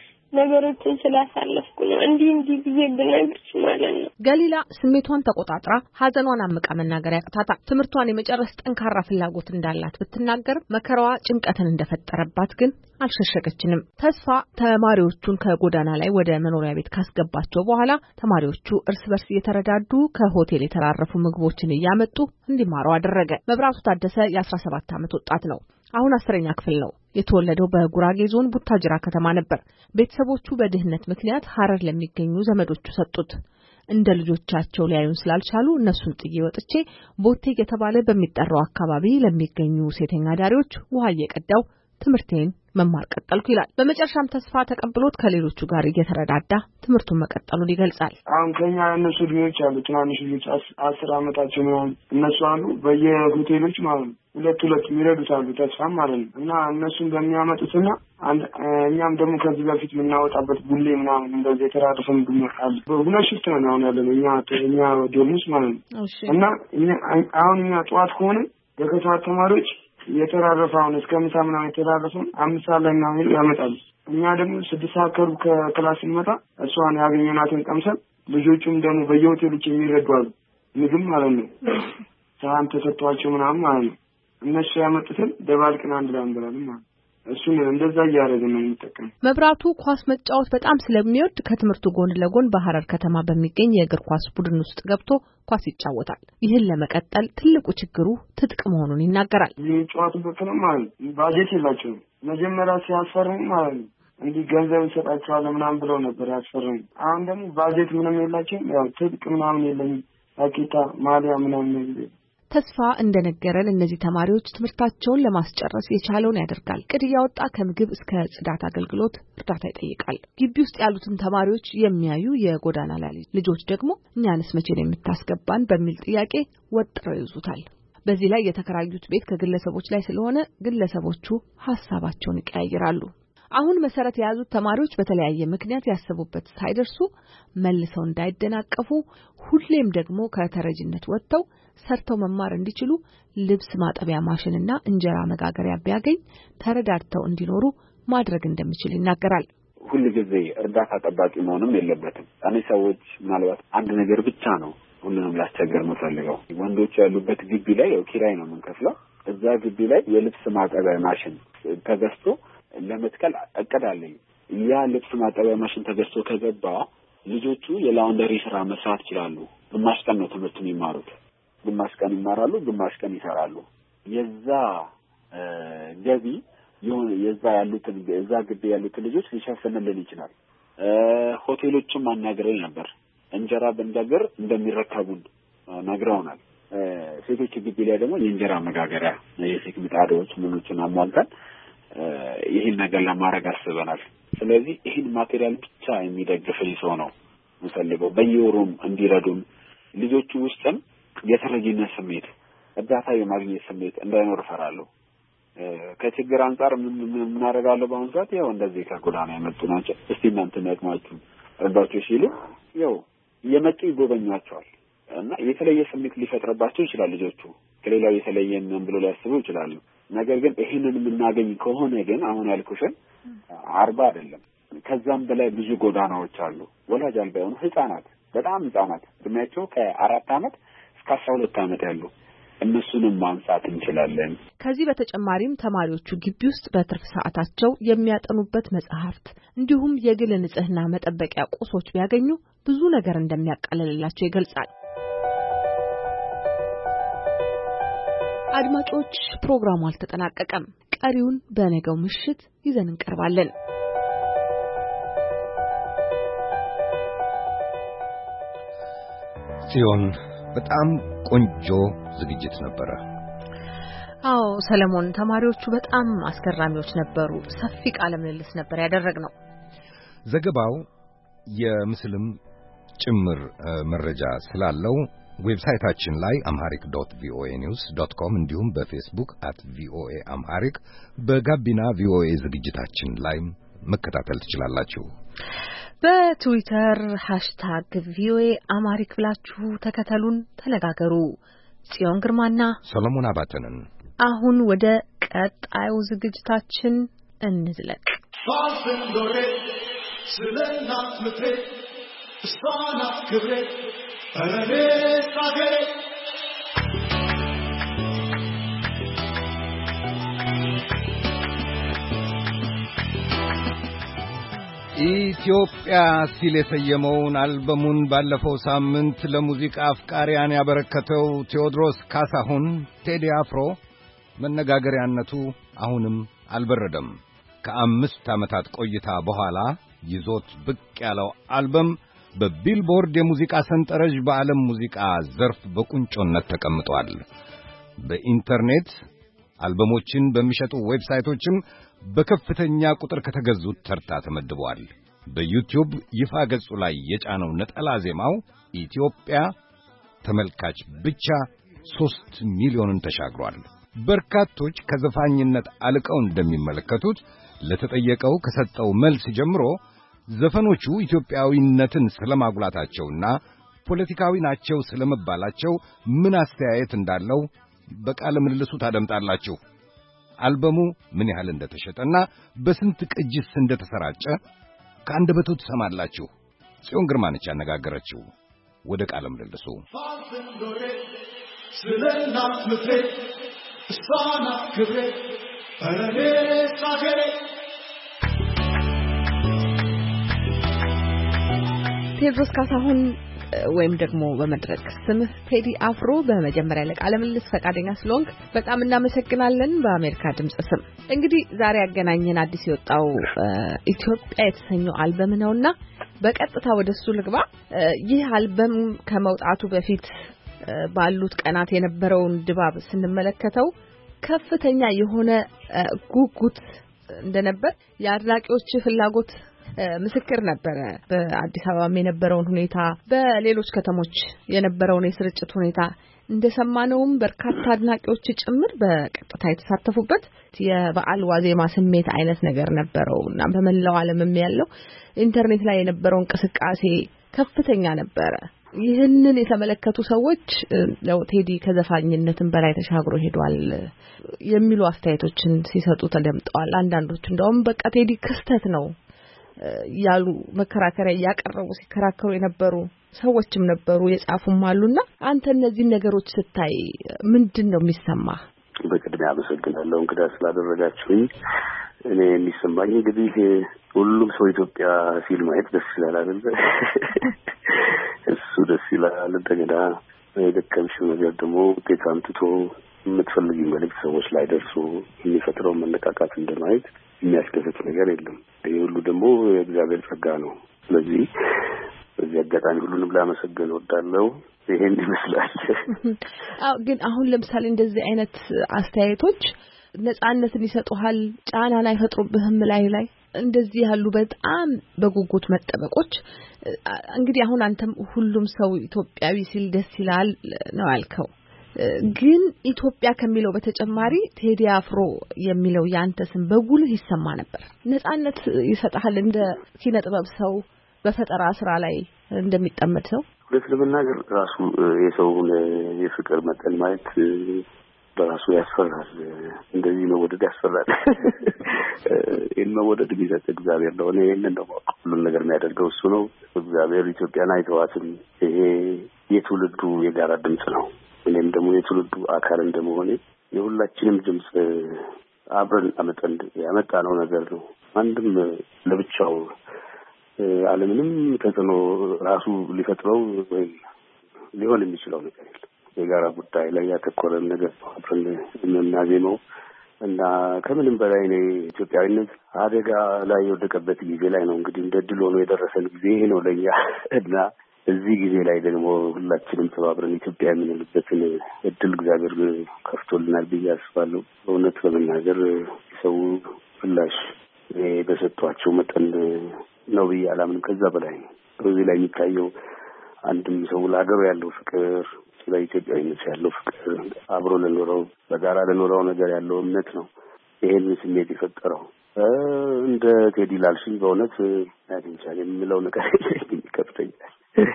ነገሮችን ስላሳለፍኩ ነው እንዲህ እንዲህ ብዬ ብነግርሽ ማለት ነው። ገሊላ ስሜቷን ተቆጣጥራ ሀዘኗን አምቃ መናገር ያቅታታል። ትምህርቷን የመጨረስ ጠንካራ ፍላጎት እንዳላት ብትናገር መከራዋ ጭንቀትን እንደፈጠረባት ግን አልሸሸገችንም። ተስፋ ተማሪዎቹን ከጎዳና ላይ ወደ መኖሪያ ቤት ካስገባቸው በኋላ ተማሪዎቹ እርስ በርስ እየተረዳዱ ከሆቴል የተራረፉ ምግቦችን እያመጡ እንዲማሩ አደረገ። መብራቱ ታደሰ የአስራ ሰባት ዓመት ወጣት ነው። አሁን አስረኛ ክፍል ነው። የተወለደው በጉራጌ ዞን ቡታጅራ ከተማ ነበር። ቤተሰቦቹ በድህነት ምክንያት ሐረር ለሚገኙ ዘመዶቹ ሰጡት። እንደ ልጆቻቸው ሊያዩን ስላልቻሉ እነሱን ጥዬ ወጥቼ ቦቴ የተባለ በሚጠራው አካባቢ ለሚገኙ ሴተኛ ዳሪዎች ውሃ እየቀዳው ትምህርቴን መማር ቀጠልኩ ይላል። በመጨረሻም ተስፋ ተቀብሎት ከሌሎቹ ጋር እየተረዳዳ ትምህርቱን መቀጠሉን ይገልጻል። አሁን ከኛ እነሱ ልጆች አሉ፣ ትናንሽ ልጆች አስር ዓመታቸው ነው። እነሱ አሉ በየሆቴሎች ማለት ነው ሁለት ሁለት የሚረዱት አሉ ተስፋም ማለት ነው። እና እነሱን በሚያመጡትና እኛም ደግሞ ከዚህ በፊት የምናወጣበት ቡሌ ምናምን እንደዚህ የተራረፈ ምግብ አለ። በሁለት ሽፍት ነው አሁን ያለነው እኛ እኛ ዶርሙስ ማለት ነው። እና አሁን እኛ ጠዋት ከሆነ የከተማ ተማሪዎች የተራረፈውን እስከ ምሳ ምናምን የተራረፈውን አምስት ሰዓት ላይ ምናምን ያመጣሉ። እኛ ደግሞ ስድስት ሰዓት ከሩብ ከክላስ እንመጣ እሷን ያገኘናትን ቀምሰን ልጆቹም ደግሞ በየሆቴሎች የሚረዱ አሉ ምግብ ማለት ነው። ሳህን ተሰጥቷቸው ምናምን ማለት ነው። እነሱ ያመጡትን ደባልቅን አንድ ላይ እንበላለን ማለት ነው። እሱን እንደዛ እያደረግን ነው የምንጠቀመው። መብራቱ ኳስ መጫወት በጣም ስለሚወድ ከትምህርቱ ጎን ለጎን በሐረር ከተማ በሚገኝ የእግር ኳስ ቡድን ውስጥ ገብቶ ኳስ ይጫወታል። ይህን ለመቀጠል ትልቁ ችግሩ ትጥቅ መሆኑን ይናገራል። የሚጫወቱበት ነው ማለት ባጀት የላቸውም። መጀመሪያ ሲያስፈርሙ ማለት ነው እንዲህ ገንዘብ እንሰጣቸዋለን ምናምን ብለው ነበር ያስፈርሙ። አሁን ደግሞ ባጀት ምንም የላቸውም። ያው ትጥቅ ምናምን የለኝም። አቂታ ማሊያ ምናምን ነገር ተስፋ እንደነገረን እነዚህ ተማሪዎች ትምህርታቸውን ለማስጨረስ የቻለውን ያደርጋል። ቅድ ያወጣ ከምግብ እስከ ጽዳት አገልግሎት እርዳታ ይጠይቃል። ግቢ ውስጥ ያሉትን ተማሪዎች የሚያዩ የጎዳና ላይ ልጆች ደግሞ እኛንስ መቼ ነው የምታስገባን በሚል ጥያቄ ወጥረው ይዙታል። በዚህ ላይ የተከራዩት ቤት ከግለሰቦች ላይ ስለሆነ ግለሰቦቹ ሐሳባቸውን ይቀያይራሉ። አሁን መሰረት የያዙት ተማሪዎች በተለያየ ምክንያት ያሰቡበት ሳይደርሱ መልሰው እንዳይደናቀፉ ሁሌም ደግሞ ከተረጅነት ወጥተው ሰርተው መማር እንዲችሉ ልብስ ማጠቢያ ማሽንና እንጀራ መጋገሪያ ቢያገኝ ተረዳድተው እንዲኖሩ ማድረግ እንደሚችል ይናገራል። ሁሉ ጊዜ እርዳታ ጠባቂ መሆንም የለበትም። እኔ ሰዎች ምናልባት አንድ ነገር ብቻ ነው ሁሉንም ላስቸገር የምፈልገው። ወንዶች ያሉበት ግቢ ላይ ያው ኪራይ ነው የምንከፍለው። እዛ ግቢ ላይ የልብስ ማጠቢያ ማሽን ተገዝቶ ለመትከል እቅዳለኝ። ያ ልብስ ማጠቢያ ማሽን ተገዝቶ ከገባ ልጆቹ የላውንደሪ ስራ መስራት ይችላሉ። ግማሽ ቀን ነው ትምህርት የሚማሩት። ግማሽ ቀን ይማራሉ፣ ግማሽ ቀን ይሰራሉ። የዛ ገቢ የሆነ የዛ ያሉትን የዛ ግቢ ያሉትን ልጆች ሊሸፍንልን ይችላል። ሆቴሎችም አናግረኝ ነበር። እንጀራ በእንደገር እንደሚረከቡን ነግረውናል። ሴቶች ግቢ ላይ ደግሞ የእንጀራ መጋገሪያ የሴት ምጣዶች ምኖችን አሟልተን ይህን ነገር ለማድረግ አስበናል። ስለዚህ ይህን ማቴሪያል ብቻ የሚደግፍልኝ ሰው ነው የምፈልገው። በየወሩም እንዲረዱን ልጆቹ ውስጥም የተረጂነት ስሜት እርዳታ የማግኘት ስሜት እንዳይኖር እፈራለሁ። ከችግር አንጻር ምን አደርጋለሁ በአሁኑ ሰዓት ያው እንደዚህ ከጎዳና የመጡ ናቸው። እስቲ እናንተ ነቅማችሁ እርዳችሁ ሲሉ ያው የመጡ ይጎበኛቸዋል እና የተለየ ስሜት ሊፈጥርባቸው ይችላል። ልጆቹ ከሌላው የተለየ ምን ብሎ ሊያስቡ ይችላሉ። ነገር ግን ይሄንን የምናገኝ ከሆነ ግን አሁን ያልኩሽን አርባ አይደለም ከዛም በላይ ብዙ ጎዳናዎች አሉ። ወላጅ አልባ የሆኑ ህፃናት፣ በጣም ህፃናት እድሜያቸው ከአራት ዓመት እስከ አስራ ሁለት ዓመት ያሉ እነሱንም ማንሳት እንችላለን። ከዚህ በተጨማሪም ተማሪዎቹ ግቢ ውስጥ በትርፍ ሰዓታቸው የሚያጠኑበት መጽሐፍት እንዲሁም የግል ንጽህና መጠበቂያ ቁሶች ቢያገኙ ብዙ ነገር እንደሚያቃልልላቸው ይገልጻል። አድማጮች፣ ፕሮግራሙ አልተጠናቀቀም። ቀሪውን በነገው ምሽት ይዘን እንቀርባለን። ጽዮን በጣም ቆንጆ ዝግጅት ነበረ። አዎ ሰለሞን፣ ተማሪዎቹ በጣም አስገራሚዎች ነበሩ። ሰፊ ቃለ ምልልስ ነበር ያደረግነው። ዘገባው የምስልም ጭምር መረጃ ስላለው ዌብሳይታችን ላይ amharic dot v o a news dot com እንዲሁም በፌስቡክ at v o a amharic በጋቢና ቪኦኤ ዝግጅታችን ላይ መከታተል ትችላላችሁ። በትዊተር ሃሽታግ ቪኦኤ አማሪክ ብላችሁ ተከተሉን፣ ተነጋገሩ። ጽዮን ግርማና ሰለሞን አባተንን አሁን ወደ ቀጣዩ ዝግጅታችን እንዝለቅ። ባንዶሬ ስለናት ምትሬ እሷናት ክብሬ አረኔ ሳገሬ ኢትዮጵያ ሲል የሰየመውን አልበሙን ባለፈው ሳምንት ለሙዚቃ አፍቃሪያን ያበረከተው ቴዎድሮስ ካሳሁን ቴዲ አፍሮ መነጋገሪያነቱ አሁንም አልበረደም። ከአምስት ዓመታት ቆይታ በኋላ ይዞት ብቅ ያለው አልበም በቢልቦርድ የሙዚቃ ሰንጠረዥ በዓለም ሙዚቃ ዘርፍ በቁንጮነት ተቀምጧል። በኢንተርኔት አልበሞችን በሚሸጡ ዌብሳይቶችም በከፍተኛ ቁጥር ከተገዙት ተርታ ተመድቧል። በዩቲዩብ ይፋ ገጹ ላይ የጫነው ነጠላ ዜማው ኢትዮጵያ ተመልካች ብቻ ሦስት ሚሊዮንን ተሻግሯል። በርካቶች ከዘፋኝነት አልቀው እንደሚመለከቱት ለተጠየቀው ከሰጠው መልስ ጀምሮ ዘፈኖቹ ኢትዮጵያዊነትን ስለማጉላታቸውና ፖለቲካዊ ናቸው ስለመባላቸው ምን አስተያየት እንዳለው በቃለ ምልልሱ ታደምጣላችሁ። አልበሙ ምን ያህል እንደተሸጠና በስንት ቅጂስ እንደተሰራጨ ከአንደበቱ ትሰማላችሁ። ጽዮን ግርማ ነች ያነጋገረችው። ወደ ቃለ ምልልሱ። ስለናት ምትሬ እሷናት ክብሬ አረኔ ሳገሬ ቴዎድሮስ ካሳሁን ወይም ደግሞ በመድረክ ስምህ ቴዲ አፍሮ፣ በመጀመሪያ ለቃለ ምልልስ ፈቃደኛ ስለሆንክ በጣም እናመሰግናለን። በአሜሪካ ድምጽ ስም እንግዲህ ዛሬ ያገናኘን አዲስ የወጣው ኢትዮጵያ የተሰኘው አልበም ነውና በቀጥታ ወደሱ ልግባ። ይህ አልበም ከመውጣቱ በፊት ባሉት ቀናት የነበረውን ድባብ ስንመለከተው ከፍተኛ የሆነ ጉጉት እንደነበር የአድናቂዎች ፍላጎት ምስክር ነበረ። በአዲስ አበባም የነበረውን ሁኔታ፣ በሌሎች ከተሞች የነበረውን የስርጭት ሁኔታ እንደሰማነውም በርካታ አድናቂዎች ጭምር በቀጥታ የተሳተፉበት የበዓል ዋዜማ ስሜት አይነት ነገር ነበረውና በመላው ዓለምም ያለው ኢንተርኔት ላይ የነበረው እንቅስቃሴ ከፍተኛ ነበረ። ይህንን የተመለከቱ ሰዎች ነው ቴዲ ከዘፋኝነትም በላይ ተሻግሮ ሄዷል የሚሉ አስተያየቶችን ሲሰጡ ተደምጠዋል። አንዳንዶቹ እንደውም በቃ ቴዲ ክስተት ነው ያሉ መከራከሪያ ያቀረቡ ሲከራከሩ የነበሩ ሰዎችም ነበሩ፣ የጻፉም አሉና አንተ እነዚህ ነገሮች ስታይ ምንድነው የሚሰማህ? በቅድሚያ አመሰግናለሁ እንግዳ ስላደረጋችሁኝ። እኔ የሚሰማኝ እንግዲህ ሁሉም ሰው ኢትዮጵያ ሲል ማየት ደስ ይላል አይደል? እሱ ደስ ይላል። እንደገና የደከምሽው ነገር ደግሞ ውጤት አምጥቶ የምትፈልጊው መልዕክት ሰዎች ላይ ደርሶ የሚፈጥረው መነቃቃት እንደማየት የሚያስደስት ነገር የለም። ይሄ ሁሉ ደግሞ የእግዚአብሔር ጸጋ ነው። ስለዚህ በዚህ አጋጣሚ ሁሉንም ላመሰግን እወዳለሁ። ይሄን ይመስላል። አዎ፣ ግን አሁን ለምሳሌ እንደዚህ አይነት አስተያየቶች ነፃነትን ይሰጡሃል፣ ጫናን አይፈጥሩብህም ላይ ላይ እንደዚህ ያሉ በጣም በጉጉት መጠበቆች እንግዲህ አሁን አንተም ሁሉም ሰው ኢትዮጵያዊ ሲል ደስ ይላል ነው ያልከው። ግን ኢትዮጵያ ከሚለው በተጨማሪ ቴዲ አፍሮ የሚለው ያንተ ስም በጉልህ ይሰማ ነበር። ነፃነት ይሰጣል እንደ ኪነ ጥበብ ሰው በፈጠራ ስራ ላይ እንደሚጠመድ ሰው። ሁለት ለመናገር ራሱ የሰውን የፍቅር መጠን ማየት በራሱ ያስፈራል። እንደዚህ መወደድ ያስፈራል። ይህን መወደድ ቢሰጥ እግዚአብሔር ነው። እኔ ይህንን ነው ሁሉን ነገር የሚያደርገው እሱ ነው። እግዚአብሔር ኢትዮጵያን አይተዋትም። ይሄ የትውልዱ የጋራ ድምጽ ነው። እኔም ደግሞ የትውልዱ አካል እንደመሆኔ የሁላችንም ድምጽ አብረን አመጣን ያመጣነው ነገር ነው። አንድም ለብቻው ዓለምንም ተጽዕኖ ራሱ ሊፈጥረው ወይ ሊሆን የሚችለው ነገር የለም። የጋራ ጉዳይ ላይ ያተኮረ ነገር አብረን የምናዜመው እና ከምንም በላይ እኔ ኢትዮጵያዊነት አደጋ ላይ የወደቀበት ጊዜ ላይ ነው እንግዲህ እንደ ድል ሆኖ የደረሰን ጊዜ ይሄ ነው ለኛ እና እዚህ ጊዜ ላይ ደግሞ ሁላችንም ተባብረን ኢትዮጵያ የምንልበትን እድል እግዚአብሔር ከፍቶልናል ብዬ አስባለሁ። በእውነት ለመናገር ሰው ፍላሽ በሰጧቸው መጠን ነው ብዬ አላምንም። ከዛ በላይ በዚህ ላይ የሚታየው አንድም ሰው ለሀገሩ ያለው ፍቅር፣ ለኢትዮጵያዊነት ያለው ፍቅር፣ አብሮ ለኖረው በጋራ ለኖረው ነገር ያለው እምነት ነው ይሄን ስሜት የፈጠረው። እንደ ቴዲ ላልሽኝ በእውነት ያንቻል የምለው ነገር ይከብደኛል።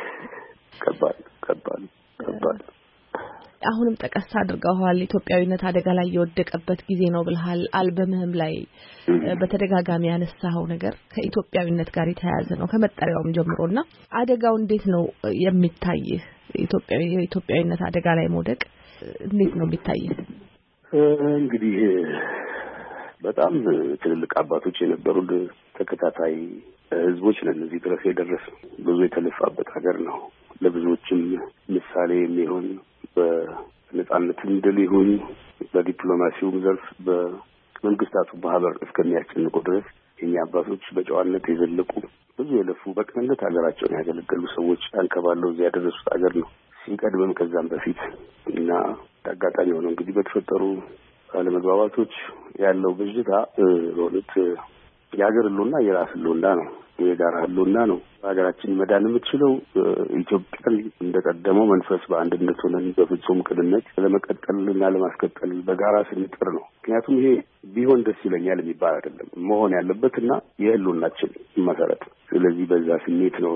ከባድ ከባድ ከባድ አሁንም ጠቀስ አድርገዋል። ኢትዮጵያዊነት አደጋ ላይ የወደቀበት ጊዜ ነው ብለሃል። አልበምህም ላይ በተደጋጋሚ ያነሳው ነገር ከኢትዮጵያዊነት ጋር የተያያዘ ነው ከመጠሪያውም ጀምሮና አደጋው እንዴት ነው የሚታይህ? ኢትዮጵያዊ የኢትዮጵያዊነት አደጋ ላይ መውደቅ እንዴት ነው የሚታይህ? እንግዲህ በጣም ትልልቅ አባቶች የነበሩት ተከታታይ ህዝቦች ነን እዚህ ድረስ የደረስነው። ብዙ የተለፋበት ሀገር ነው። ለብዙዎችም ምሳሌ የሚሆን በነጻነትም ድል ይሁን በዲፕሎማሲውም ዘርፍ በመንግስታቱ ማህበር እስከሚያስጨንቁ ድረስ የኛ አባቶች በጨዋነት የዘለቁ ብዙ የለፉ በቅንነት ሀገራቸውን ያገለገሉ ሰዎች አንከባለው እዚያ ያደረሱት ሀገር ነው። ሲቀድምም ከዛም በፊት እና አጋጣሚ ሆነው እንግዲህ በተፈጠሩ አለመግባባቶች ያለው ብዥታ ሆነት የሀገር ህልውና የራስ ህልውና ነው፣ የጋራ ህልውና ነው። ሀገራችን መዳን የምትችለው ኢትዮጵያን እንደቀደመው መንፈስ በአንድነት ሆነን በፍጹም ቅንነት ለመቀጠልና ለማስቀጠል በጋራ ስንጥር ነው። ምክንያቱም ይሄ ቢሆን ደስ ይለኛል የሚባል አይደለም፣ መሆን ያለበትና የህልውናችን መሰረት። ስለዚህ በዛ ስሜት ነው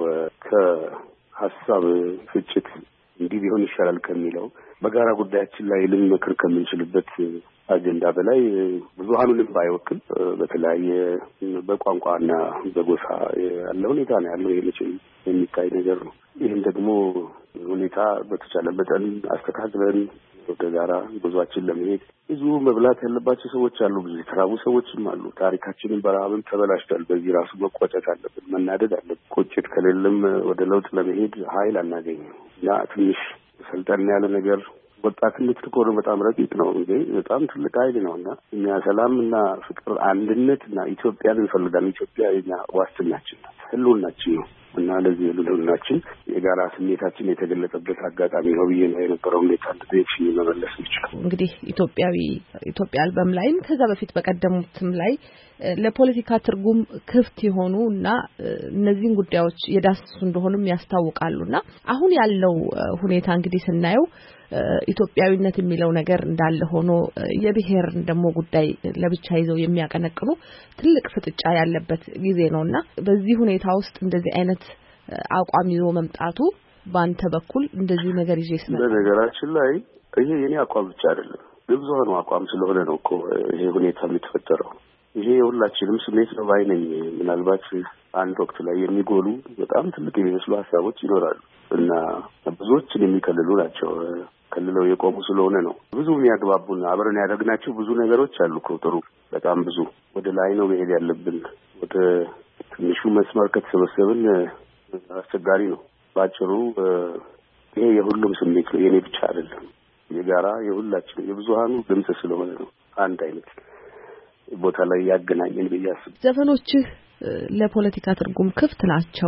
ከሀሳብ ፍጭት እንዲህ ቢሆን ይሻላል ከሚለው በጋራ ጉዳያችን ላይ ልንመክር ከምንችልበት አጀንዳ በላይ ብዙሃኑንም ባይወክል በተለያየ በቋንቋና በጎሳ ያለ ሁኔታ ነው ያለው። ይሄ ልጅ የሚታይ ነገር ነው። ይህን ደግሞ ሁኔታ በተቻለ መጠን አስተካክለን ወደ ጋራ ጉዟችን ለመሄድ ብዙ መብላት ያለባቸው ሰዎች አሉ፣ ብዙ የተራቡ ሰዎችም አሉ። ታሪካችንን በረሃብም ተበላሽቷል። በዚህ ራሱ መቆጨት አለብን፣ መናደድ አለብን። ቁጭት ከሌለም ወደ ለውጥ ለመሄድ ኃይል አናገኝም እና ትንሽ ሰልጠን ያለ ነገር ወጣትነት እኮ በጣም ረቂቅ ነው እንዴ! በጣም ትልቅ ኃይል ነውና እኛ ሰላምና ፍቅር፣ አንድነትና ኢትዮጵያን እንፈልጋለን። ኢትዮጵያ የኛ ዋስትናችን ናት፣ ህልውናችን ነው እና ለዚህ ህልውናችን የጋራ ስሜታችን የተገለጸበት አጋጣሚ ነው ብዬ ነው የነበረው ሁኔታ እንደዚህ መመለስ ይችላል። እንግዲህ ኢትዮጵያዊ ኢትዮጵያ አልበም ላይም ከዛ በፊት በቀደሙትም ላይ ለፖለቲካ ትርጉም ክፍት የሆኑ እና እነዚህን ጉዳዮች የዳሰሱ እንደሆኑም ያስታውቃሉና አሁን ያለው ሁኔታ እንግዲህ ስናየው ኢትዮጵያዊነት የሚለው ነገር እንዳለ ሆኖ የብሔር ደግሞ ጉዳይ ለብቻ ይዘው የሚያቀነቅኑ ትልቅ ፍጥጫ ያለበት ጊዜ ነውና በዚህ ሁኔታ ውስጥ እንደዚህ አይነት አቋም ይዞ መምጣቱ ባንተ በኩል እንደዚህ ነገር ይዤ ስለ በነገራችን ላይ ይሄ የኔ አቋም ብቻ አይደለም፣ ብዙሃኑ አቋም ስለሆነ ነው እኮ ይሄ ሁኔታ የሚተፈጠረው። ይሄ የሁላችንም ስሜት ነው ባይ ነኝ። ምናልባት አንድ ወቅት ላይ የሚጎሉ በጣም ትልቅ የሚመስሉ ሀሳቦች ይኖራሉ እና ብዙዎችን የሚከልሉ ናቸው። ከልለው የቆሙ ስለሆነ ነው። ብዙ የሚያግባቡን አብረን ያደረግናቸው ብዙ ነገሮች አሉ እኮ ጥሩ፣ በጣም ብዙ። ወደ ላይ ነው መሄድ ያለብን። ወደ ትንሹ መስመር ከተሰበሰብን አስቸጋሪ ነው። ባጭሩ ይሄ የሁሉም ስሜት ነው፣ የኔ ብቻ አይደለም። የጋራ የሁላችን የብዙሃኑ ድምጽ ስለሆነ ነው አንድ አይነት ቦታ ላይ ያገናኘን ብያስብ። ዘፈኖችህ ለፖለቲካ ትርጉም ክፍት ናቸው።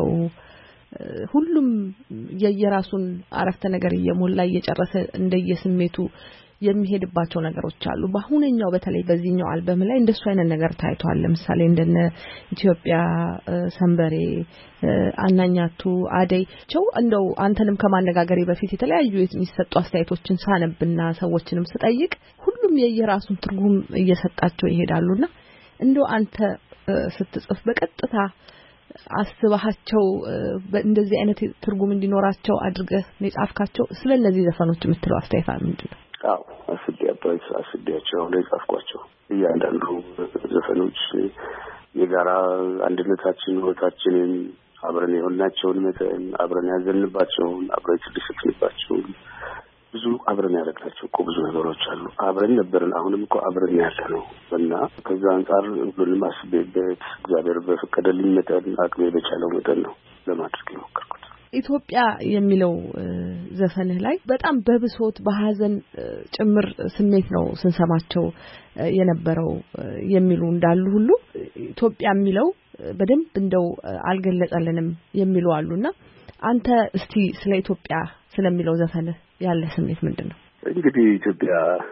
ሁሉም የየራሱን አረፍተ ነገር እየሞላ እየጨረሰ እንደየስሜቱ የሚሄድባቸው ነገሮች አሉ። በአሁንኛው በተለይ በዚህኛው አልበም ላይ እንደሱ አይነት ነገር ታይቷል። ለምሳሌ እንደነ ኢትዮጵያ፣ ሰንበሬ፣ አናኛቱ፣ አደይ ቸው እንደው አንተንም ከማነጋገሬ በፊት የተለያዩ የሚሰጡ አስተያየቶችን ሳነብና ሰዎችንም ስጠይቅ ሁሉም የየራሱን ትርጉም እየሰጣቸው ይሄዳሉና እንደው አንተ ስትጽፍ በቀጥታ አስባቸው እንደዚህ አይነት ትርጉም እንዲኖራቸው አድርገህ ነው የጻፍካቸው? ስለነዚህ ዘፈኖች የምትለው አስተያየት ምንድነው? አዎ አስቤያቸው አስቤያቸው ነው የጻፍኳቸው። እያንዳንዱ ዘፈኖች የጋራ አንድነታችን፣ ህይወታችንን፣ አብረን የሆናቸውን መጠን፣ አብረን ያዘንባቸውን፣ አብረን የተደሰትንባቸውን ብዙ አብረን ያደረግናቸው እኮ ብዙ ነገሮች አሉ። አብረን ነበርን፣ አሁንም እኮ አብረን ያለ ነው እና ከዛ አንጻር ሁሉንም አስቤበት እግዚአብሔር በፈቀደልኝ መጠን አቅሜ በቻለው መጠን ነው ለማድረግ የሞከርኩት። ኢትዮጵያ የሚለው ዘፈንህ ላይ በጣም በብሶት በሐዘን ጭምር ስሜት ነው ስንሰማቸው የነበረው የሚሉ እንዳሉ ሁሉ ኢትዮጵያ የሚለው በደንብ እንደው አልገለጸልንም የሚሉ አሉና አንተ እስቲ ስለ ኢትዮጵያ ስለሚለው ዘፈን ያለ ስሜት ምንድነው? እንግዲህ ኢትዮጵያ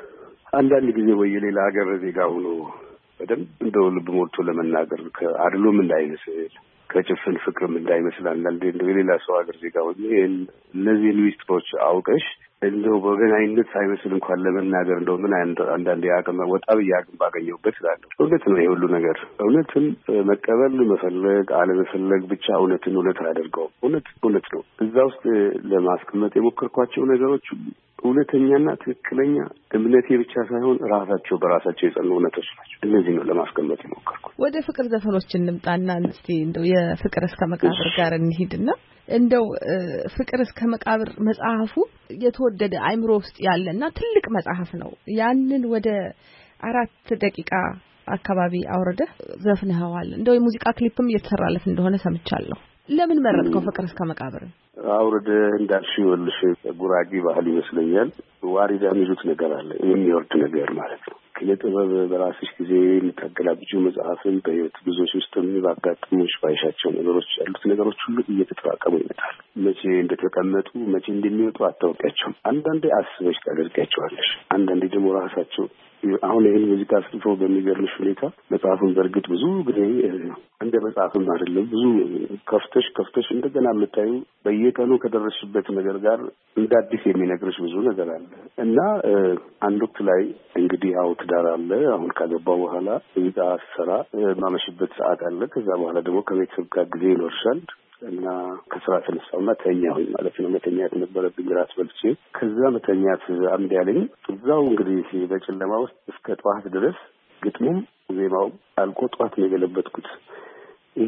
አንዳንድ ጊዜ ወይ የሌላ ሀገር ዜጋ ሆኖ በደንብ እንደው ልብ ሞልቶ ለመናገር ከአድሎም እንዳይመስል ከጭፍን ፍቅርም እንዳይመስል አንዳንዴ እንደው የሌላ ሰው ሀገር ዜጋ ሆኜ እነዚህ ሚስጥሮች አውቀሽ እንደው በገናኝነት ሳይመስል እንኳን ለመናገር እንደው ምን አንዳንዴ ያቀመ ወጣ በያቅም ባገኘውበት ስላለው እውነት ነው ይሄ ሁሉ ነገር። እውነትን መቀበል መፈለግ አለመፈለግ ብቻ እውነትን እውነት አያደርገውም። እውነት እውነት ነው። እዛ ውስጥ ለማስቀመጥ የሞከርኳቸው ነገሮች እውነተኛና ትክክለኛ እምነቴ ብቻ ሳይሆን ራሳቸው በራሳቸው የጸኑ እውነቶች ናቸው። እነዚህ ነው ለማስቀመጥ የሞከርኩት። ወደ ፍቅር ዘፈኖች እንምጣና እስቲ እንደው የፍቅር እስከ መቃብር ጋር እንሂድና እንደው ፍቅር እስከ መቃብር መጽሐፉ የተወደደ አይምሮ ውስጥ ያለና ትልቅ መጽሐፍ ነው። ያንን ወደ አራት ደቂቃ አካባቢ አውርደ ዘፍነዋል። እንደው የሙዚቃ ክሊፕም እየተሰራለት እንደሆነ ሰምቻለሁ። ለምን መረጥከው ፍቅር እስከ መቃብር? አውርደ እንዳልሽው ወልሽ ጉራጌ ባህል ይመስለኛል ዋሪዳ የሚሉት ነገር አለ፣ የሚወርድ ነገር ማለት ነው። ከለጥበብ በራስሽ ጊዜ የምታገላብጂው መጽሐፍን በህይወት ብዙዎች ውስጥ የሚያጋጥሙሽ ባይሻቸው ነገሮች ያሉት ነገሮች ሁሉ እየተጠራቀሙ ይመጣሉ። መቼ እንደተቀመጡ መቼ እንደሚወጡ አታውቂያቸውም። አንዳንዴ አስበሽ ታደርጊያቸዋለሽ፣ አንዳንዴ ደግሞ ራሳቸው አሁን ይሄን ሙዚቃ ጽፎ በሚገርምሽ ሁኔታ መጽሐፉን በርግጥ ብዙ ጊዜ እንደ መጽሐፍም አይደለም ብዙ ከፍተሽ ከፍተሽ እንደገና የምታዩ በየቀኑ ከደረስሽበት ነገር ጋር እንደ አዲስ የሚነግርሽ ብዙ ነገር አለ እና አንድ ወቅት ላይ እንግዲህ ያው ትዳር አለ። አሁን ካገባው በኋላ ሙዚቃ ስራ ማመሽበት ሰዓት አለ። ከዛ በኋላ ደግሞ ከቤተሰብ ጋር ጊዜ ይኖርሻል እና ከስራ ተነሳውና ተኛሁኝ ማለት ነው። መተኛት ነበረብኝ ራስ በልቼ። ከዛ መተኛት አምድ ያለኝ እዛው እንግዲህ በጨለማ ውስጥ እስከ ጠዋት ድረስ ግጥሙም ዜማው አልቆ ጠዋት ነው የገለበጥኩት። ይሄ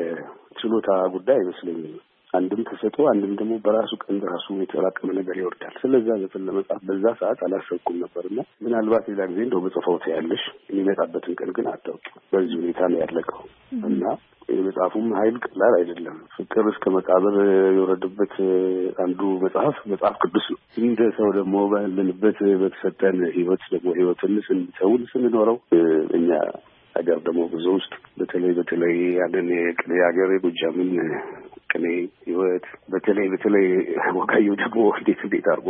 የችሎታ ጉዳይ አይመስለኝም። አንድም ተሰጥቶ አንድም ደግሞ በራሱ ቀን ራሱ የተራቀመ ነገር ይወርዳል። ስለዛ ዘፈን ለመጻፍ በዛ ሰዓት አላሰብኩም ነበርና ምናልባት ሌላ ጊዜ እንደው በጽፈው ታያለሽ የሚመጣበትን ቀን ግን አታውቂም። በዚህ ሁኔታ ነው ያለቀው እና የመጽሐፉም ኃይል ቀላል አይደለም። ፍቅር እስከ መቃብር የወረደበት አንዱ መጽሐፍ መጽሐፍ ቅዱስ ነው። እንደ ሰው ደግሞ ባለንበት በተሰጠን ህይወት ደግሞ ህይወትን ስንሰውን ስንኖረው እኛ ሀገር ደግሞ ብዙ ውስጥ በተለይ በተለይ ያንን የቅኔ ሀገር የጎጃምን ቅኔ ህይወት በተለይ በተለይ ወጋዩ ደግሞ እንዴት እንዴት አድርጎ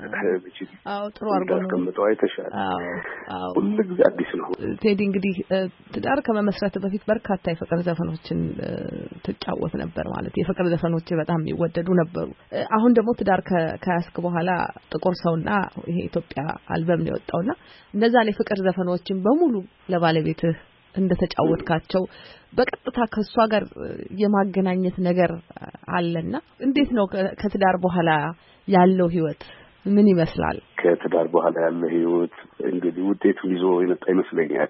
አዎ ጥሩ አድርጎ ነው አስቀምጠው አይተሻል። አዎ አዎ ሁሉ አዲስ ነው። ቴዲ እንግዲህ ትዳር ከመመስረት በፊት በርካታ የፍቅር ዘፈኖችን ትጫወት ነበር ማለት የፍቅር ዘፈኖች በጣም የሚወደዱ ነበሩ። አሁን ደግሞ ትዳር ከያስክ በኋላ ጥቁር ሰውና ይሄ ኢትዮጵያ አልበም ነው የወጣውና እነዛን የፍቅር ዘፈኖችን በሙሉ ለባለቤትህ እንደተጫወትካቸው በቀጥታ ከሷ ጋር የማገናኘት ነገር አለና እንዴት ነው ከትዳር በኋላ ያለው ህይወት ምን ይመስላል? ከትዳር በኋላ ያለው ህይወት እንግዲህ ውጤቱን ይዞ የመጣ ይመስለኛል።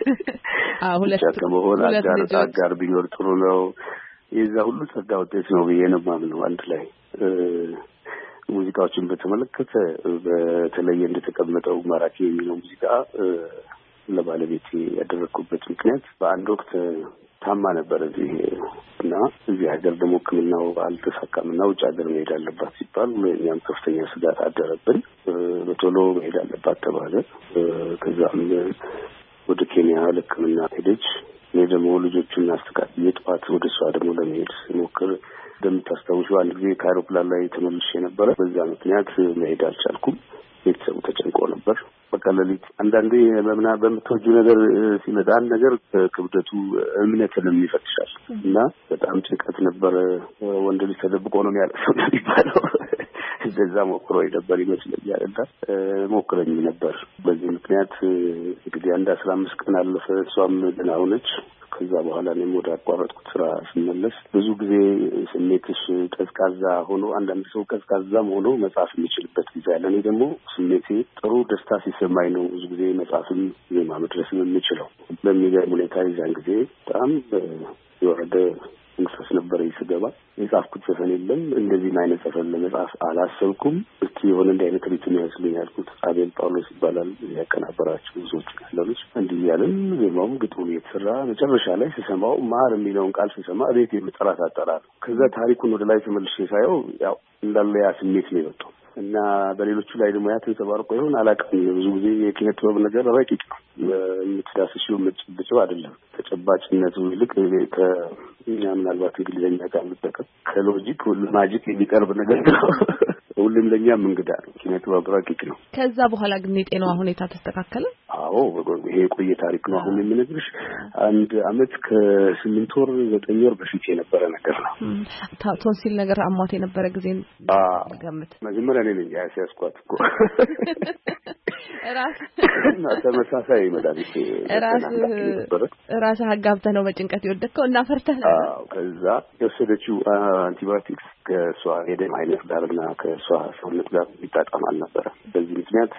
አዎ ሁለት ከመሆን አጋር አጋር ቢኖር ጥሩ ነው። የዛ ሁሉ ጸጋ ውጤት ነው ብዬ ነው የማምነው። አንድ ላይ ሙዚቃዎችን በተመለከተ በተለየ እንደተቀመጠው ማራኪ የሚለው ሙዚቃ ለባለቤቴ ያደረኩበት ምክንያት በአንድ ወቅት ታማ ነበር እዚህ እና እዚህ ሀገር ደግሞ ሕክምናው አልተሳካምና ውጭ ሀገር መሄድ አለባት ሲባል እኛም ከፍተኛ ስጋት አደረብን። በቶሎ መሄድ አለባት ተባለ። ከዛም ወደ ኬንያ ለሕክምና ሄደች። እኔ ደግሞ ልጆቹን አስተካክዬ ጠዋት ወደ እሷ ደግሞ ለመሄድ ሞክር እንደምታስታውሹ አንድ ጊዜ ከአውሮፕላን ላይ ተመልሼ ነበረ። በዛ ምክንያት መሄድ አልቻልኩም። ቤተሰቡ ተጨንቆ ነበር። በቃ ለሊት አንዳንዴ በመና በምትወጁ ነገር ሲመጣ ነገር ክብደቱ እምነትንም ይፈትሻል እና በጣም ጭንቀት ነበር። ወንድ ልጅ ተደብቆ ነው የሚያለቅሰው የሚባለው እንደዛ ሞክሮ ነበር ይመስለኛል እና ሞክረኝ ነበር። በዚህ ምክንያት እንግዲህ አንድ አስራ አምስት ቀን አለፈ። እሷም ደህና ሆነች። ከዛ በኋላ እኔም ወደ አቋረጥኩት ስራ ስመለስ ብዙ ጊዜ ስሜትሽ ቀዝቃዛ ሆኖ አንዳንድ ሰው ቀዝቃዛም ሆኖ መጻፍ የሚችልበት ጊዜ አለ። እኔ ደግሞ ስሜቴ ጥሩ ደስታ ሲሰማኝ ነው ብዙ ጊዜ መጻፍም ዜማ መድረስም የምችለው። በሚገርም ሁኔታ የዛን ጊዜ በጣም የወረደ መንፈስ ነበር ስገባ። የጻፍኩት ዘፈን የለም። እንደዚህ አይነት ዘፈን ለመጻፍ አላሰብኩም። እስቲ የሆነ እንደ አይነት ሪትም ያስልኝ ያልኩት አቤል ጳውሎስ ይባላል ያቀናበራቸው ብዙዎች ያለሉት እንዲህ ያለን ዜማውም ግጥሙም የተሰራ መጨረሻ ላይ ስሰማው ማር የሚለውን ቃል ስሰማ እቤት የምጠራት አጠራር። ከዛ ታሪኩን ወደ ላይ ተመልሼ ሳየው ያው እንዳለ ያ ስሜት ነው የወጣው እና በሌሎቹ ላይ ደግሞ ያ ተንጸባርቆ ይሆን አላውቅም። ብዙ ጊዜ የኪነ ጥበብ ነገር ረቂቅ ነው የምትዳስሽው የምትጨብጨው አይደለም። ተጨባጭነቱ ይልቅ ከእኛ ምናልባት እንግሊዝኛ ጋር የምጠቀም ከሎጂክ ለማጂክ የሚቀርብ ነገር ነው። ሁሉም ለኛም እንግዳ ነው። ኪነቱ አብራቂቅ ነው። ከዛ በኋላ ግን የጤናዋ ሁኔታ ተስተካከለ? አዎ ይሄ ቆየ ታሪክ ነው። አሁን የምነግርሽ አንድ አመት ከስምንት ወር ዘጠኝ ወር በፊት የነበረ ነገር ነው። ቶንሲል ነገር አሟት የነበረ ጊዜ ገምት። መጀመሪያ እኔ ነኝ ያስያዝኳት እኮ ራስ እና ተመሳሳይ መድኃኒት ራስ ራስ አጋብተህ ነው በጭንቀት የወደቀው እና ፈርተህ ነው? አዎ ከዛ የወሰደችው አንቲባዮቲክስ ከሷ የደም አይነት ጋርና ከሷ ሰውነት ጋር ይጣጣም አልነበረ። በዚህ ምክንያት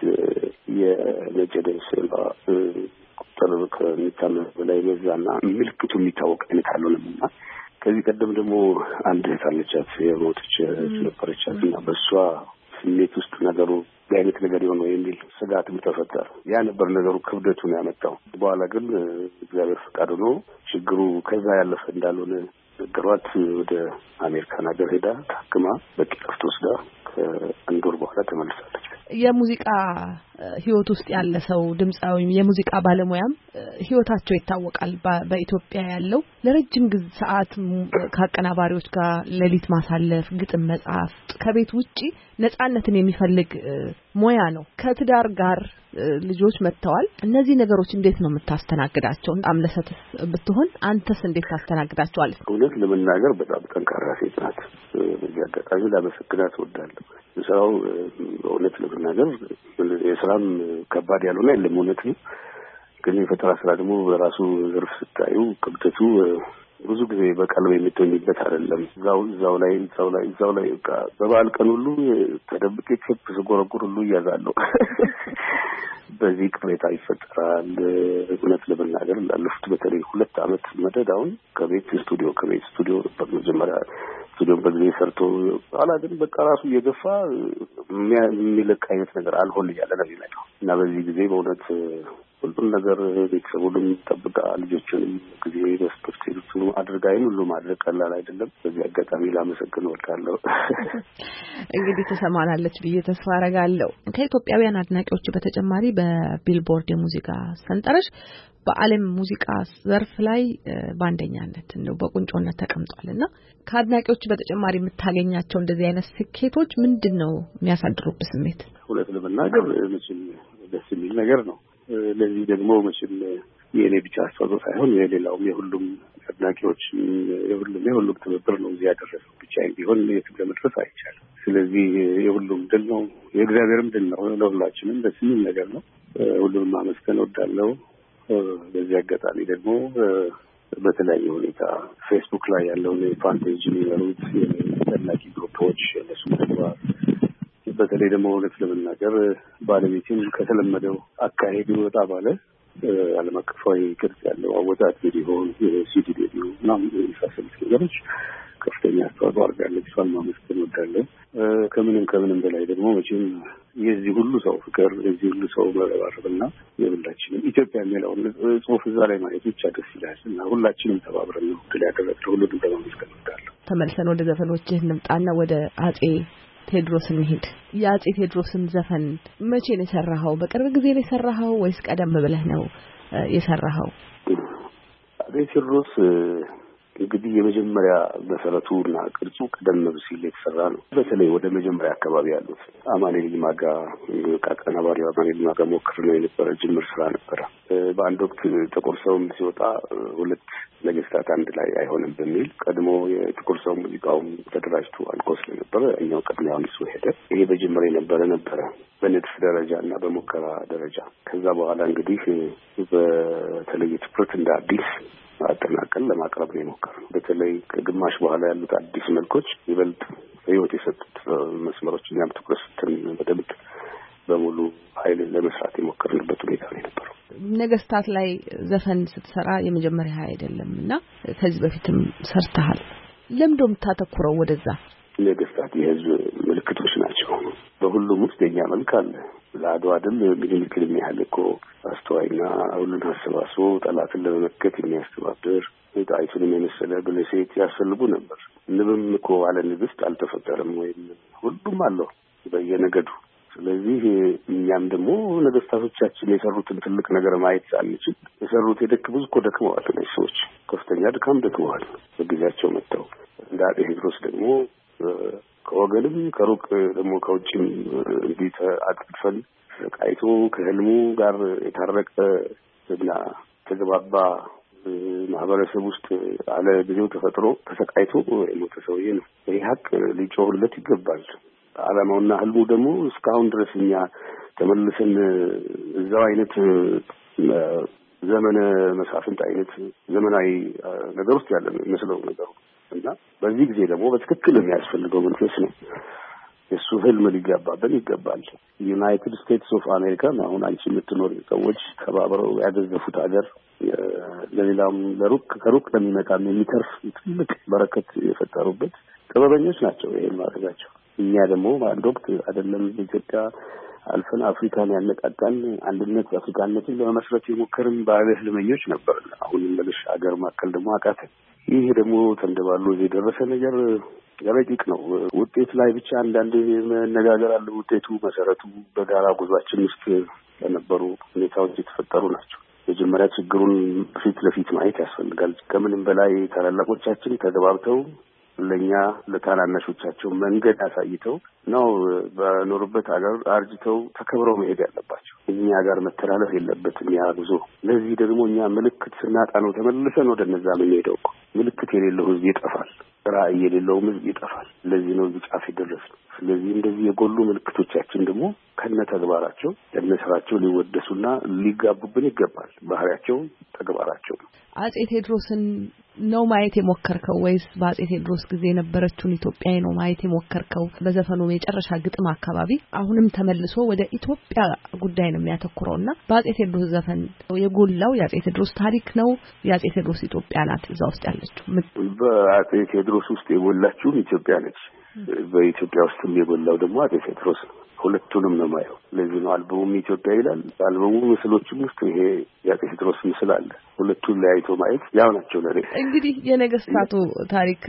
የነጭ ደም ሴል ቁጥር ከሚታመን በላይ በዛና ምልክቱ የሚታወቅ አይነት አልሆነምና ከዚህ ቀደም ደግሞ አንድ እህት አለቻት የሞተች ነበረቻት እና በሷ ስሜት ውስጥ ነገሩ የአይነት ነገር የሆነ የሚል ስጋትም ተፈጠረ። ያ ነበር ነገሩ ክብደቱን ያመጣው። በኋላ ግን እግዚአብሔር ፈቃድ ሆኖ ችግሩ ከዛ ያለፈ እንዳልሆነ ነገሯት። ወደ አሜሪካን ሀገር ሄዳ ታክማ በቂ ረፍት ወስዳ ከአንድ ወር በኋላ ተመልሳለች። የሙዚቃ ህይወት ውስጥ ያለ ሰው ድምጻዊም የሙዚቃ ባለሙያም ህይወታቸው ይታወቃል። በኢትዮጵያ ያለው ለረጅም ጊዜ ሰዓት ከአቀናባሪዎች ጋር ሌሊት ማሳለፍ፣ ግጥም መጻፍ፣ ከቤት ውጪ ነፃነትን የሚፈልግ ሙያ ነው። ከትዳር ጋር ልጆች መጥተዋል። እነዚህ ነገሮች እንዴት ነው የምታስተናግዳቸው? አምለሰትስ ብትሆን አንተስ እንዴት ታስተናግዳቸዋለህ? እውነት ለመናገር በጣም ጠንካራ ሴት ናት። በዚህ አጋጣሚ ላመሰግናት እወዳለሁ። ስራው እውነት ለመናገር የስራም ከባድ ያልሆነ የለም እውነት ነው። ግን የፈጠራ ስራ ደግሞ በራሱ ዘርፍ ስታዩ ክብደቱ ብዙ ጊዜ በቀልብ የሚተኝበት አይደለም። እዛው እዛው ላይ እዛው ላይ እዛው ላይ በቃ በበዓል ቀን ሁሉ ተደብቄ ክብ ስጎረጉር ሁሉ እያዛለሁ። በዚህ ቅሬታ ይፈጠራል። እውነት ለመናገር ላለፉት በተለይ ሁለት አመት መደድ አሁን ከቤት ስቱዲዮ ከቤት ስቱዲዮ በመጀመሪያ ስቱዲዮን በጊዜ ሰርቶ ኋላ ግን በቃ ራሱ እየገፋ የሚለቅ አይነት ነገር አልሆን እያለ ነው የሚመጣው እና በዚህ ጊዜ በእውነት ሁሉም ነገር ቤተሰቡንም ጠብቃ ልጆቹንም ጊዜ በስፖርት ሴቶቹ አድርጋይን ሁሉ ማድረግ ቀላል አይደለም። በዚህ አጋጣሚ ላመሰግን እወዳለሁ። እንግዲህ ተሰማናለች ብዬ ተስፋ አረጋለሁ። ከኢትዮጵያውያን አድናቂዎች በተጨማሪ በቢልቦርድ የሙዚቃ ሰንጠረዥ በዓለም ሙዚቃ ዘርፍ ላይ በአንደኛነት ነው በቁንጮነት ተቀምጧልና ከአድናቂዎች በተጨማሪ የምታገኛቸው እንደዚህ አይነት ስኬቶች ምንድነው የሚያሳድሩበት ስሜት? ሁለት ለመናገር መቼም ደስ የሚል ነገር ነው። ለዚህ ደግሞ መቼም የኔ ብቻ አስተዋጽኦ ሳይሆን የሌላውም የሁሉም አድናቂዎች የሁሉም የሁሉም ትብብር ነው እዚህ ያደረሰው። ብቻዬን ቢሆን የትም ለመድረስ አይቻልም። ስለዚህ የሁሉም ድል ነው፣ የእግዚአብሔርም ድል ነው። ለሁላችንም ደስ የሚል ነገር ነው። ሁሉንም ማመስገን እወዳለሁ። በዚህ አጋጣሚ ደግሞ በተለያየ ሁኔታ ፌስቡክ ላይ ያለውን ፋንቴጅ የሚመሩት የአድናቂ ግሩፖች እነሱ ተግባር በተለይ ደግሞ እውነት ለመናገር ባለቤቴም ከተለመደው አካሄዱ ወጣ ባለ ዓለም አቀፋዊ ቅርጽ ያለው አወጣት ቪዲዮ ሲዲ ቪዲዮ ምናምን የመሳሰሉት ነገሮች ከፍተኛ አስተዋጽኦ አድርጋለች። እሷን ማመስገን እወዳለሁ። ከምንም ከምንም በላይ ደግሞ መቼም የዚህ ሁሉ ሰው ፍቅር የዚህ ሁሉ ሰው መረባረብና የሁላችንም ኢትዮጵያ የሚለውን ጽሑፍ እዛ ላይ ማየት ብቻ ደስ ይላል እና ሁላችንም ተባብረን ነው ድል ያደረግነው። ሁሉንም ለማመስገን እወዳለሁ። ተመልሰን ወደ ዘፈኖችህ እንምጣና ወደ አጼ ቴዎድሮስ እንሂድ። የአጼ ቴዎድሮስን ዘፈን መቼ ነው የሰራኸው? በቅርብ ጊዜ ነው የሰራኸው ወይስ ቀደም ብለህ ነው የሰራኸው? አጼ ቴዎድሮስ እንግዲህ የመጀመሪያ መሰረቱና ቅርጹ ቀደም ሲል የተሰራ ነው። በተለይ ወደ መጀመሪያ አካባቢ ያሉት አማኑኤል ይማጋ ከአቀናባሪው አማኑኤል ይማጋ ሞክር ነው የነበረ ጅምር ስራ ነበረ። በአንድ ወቅት ጥቁር ሰውም ሲወጣ ሁለት ነገስታት አንድ ላይ አይሆንም በሚል ቀድሞ የጥቁር ሰው ሙዚቃውም ተደራጅቶ አልቆ ስለነበረ እኛው ቀድሞውን እሱ ሄደ። ይሄ በጅምር የነበረ ነበረ በንድፍ ደረጃ እና በሙከራ ደረጃ። ከዛ በኋላ እንግዲህ በተለይ ትኩረት እንደ አዲስ አጠናቀን ለማቅረብ ነው የሞከርነው። በተለይ ከግማሽ በኋላ ያሉት አዲስ መልኮች ይበልጥ ህይወት የሰጡት መስመሮች እኛም ትኩረት ሰጥተን በደንብ በሙሉ ኃይል ለመስራት የሞከርንበት ሁኔታ ነው የነበረው። ነገስታት ላይ ዘፈን ስትሰራ የመጀመሪያ አይደለም እና ከዚህ በፊትም ሰርተሃል። ለምንድነው የምታተኩረው ወደዛ? ነገስታት የህዝብ ምልክቶች ናቸው። በሁሉም ውስጥ የኛ መልክ አለ። ለአድዋ ድል ምኒልክን የሚያህል እኮ አስተዋይና ሁሉን አሰባስቦ ጠላትን ለመመከት የሚያስተባብር ጣይቱንም የመሰለ ብልህ ያስፈልጉ ነበር። ንብም እኮ አለ ንግስት አልተፈጠረም ወይም ሁሉም አለው በየነገዱ። ስለዚህ እኛም ደግሞ ነገስታቶቻችን የሰሩትን ትልቅ ነገር ማየት አንችል። የሰሩት የደክ ብዙ እኮ ደክመዋል። እነዚህ ሰዎች ከፍተኛ ድካም ደክመዋል በጊዜያቸው መጥተው። እንደ አጤ ቴዎድሮስ ደግሞ ከወገንም ከሩቅ ደግሞ ከውጭም እንዲህ አጥፍተን ተቃይቶ ከህልሙ ጋር የታረቀ እና ተግባባ ማህበረሰብ ውስጥ አለ ጊዜው ተፈጥሮ ተሰቃይቶ የሞተ ሰውዬ ነው። ይህ ሀቅ ሊጮህለት ይገባል። ዓላማውና ህልሙ ደግሞ እስካሁን ድረስ እኛ ተመልሰን እዛው አይነት ዘመነ መሳፍንት አይነት ዘመናዊ ነገር ውስጥ ያለ ነው መስለው ነገሩ እና በዚህ ጊዜ ደግሞ በትክክል የሚያስፈልገው መንፈስ ነው። የሱ ህልም ሊጋባብን ይገባል። ዩናይትድ ስቴትስ ኦፍ አሜሪካ አሁን አንቺ የምትኖር ሰዎች ተባብረው ያገዘፉት ሀገር ለሌላም ለሩቅ ከሩቅ ለሚመጣም የሚተርፍ ትልቅ በረከት የፈጠሩበት ጥበበኞች ናቸው ይሄን ማድረጋቸው። እኛ ደግሞ በአንድ ወቅት አይደለም ኢትዮጵያ አልፈን አፍሪካን ያነቃቃን አንድነት አፍሪካነትን ለመመስረት የሞከርን ባለ ህልመኞች ነበር። አሁን መልሽ ሀገር ማከል ደግሞ አቃተ። ይሄ ደግሞ ተንደባሎ የደረሰ ነገር ረቂቅ ነው። ውጤት ላይ ብቻ አንዳንድ መነጋገር አለ። ውጤቱ መሰረቱ በጋራ ጉዟችን ውስጥ ለነበሩ ሁኔታዎች የተፈጠሩ ናቸው። መጀመሪያ ችግሩን ፊት ለፊት ማየት ያስፈልጋል። ከምንም በላይ ታላላቆቻችን ተደባብተው ለኛ ለታናናሾቻቸው መንገድ አሳይተው ነው በኖሩበት ሀገር አርጅተው ተከብረው መሄድ ያለባቸው። እኛ ጋር መተላለፍ የለበትም ያ ጉዞ። ለዚህ ደግሞ እኛ ምልክት ስናጣ ነው ተመልሰን ወደ እነዛ የምንሄደው። ምልክት የሌለው ህዝብ ይጠፋል፣ ራዕይ የሌለው ህዝብ ይጠፋል። ለዚህ ነው እዚህ ጫፍ የደረስነው። ስለዚህ እንደዚህ የጎሉ ምልክቶቻችን ደግሞ ከነ ተግባራቸው ከነ ስራቸው ሊወደሱና ሊጋቡብን ይገባል። ባህሪያቸው ተግባራቸው። አጼ ቴዎድሮስን ነው ማየት የሞከርከው ወይስ በአጼ ቴዎድሮስ ጊዜ የነበረችውን ኢትዮጵያ ነው ማየት የሞከርከው? በዘፈኑ የመጨረሻ ግጥም አካባቢ አሁንም ተመልሶ ወደ ኢትዮጵያ ጉዳይ ነው የሚያተኩረውና በአጼ ቴዎድሮስ ዘፈን የጎላው የአጼ ቴዎድሮስ ታሪክ ነው የአጼ ቴዎድሮስ ኢትዮጵያ ናት እዛ ውስጥ ያለችው? በአጼ ቴዎድሮስ ውስጥ የጎላችው ኢትዮጵያ ነች። በኢትዮጵያ ውስጥም የጎላው ደግሞ አጼ ቴዎድሮስ ነው። ሁለቱንም ነው ማየው። ለዚህ ነው አልበሙም ኢትዮጵያ ይላል። አልበሙ ምስሎችም ውስጥ ይሄ የአጼ ቴዎድሮስ ምስል አለ። ሁለቱን ለያይቶ ማየት ያው ናቸው ለኔ። እንግዲህ የነገስታቱ ታሪክ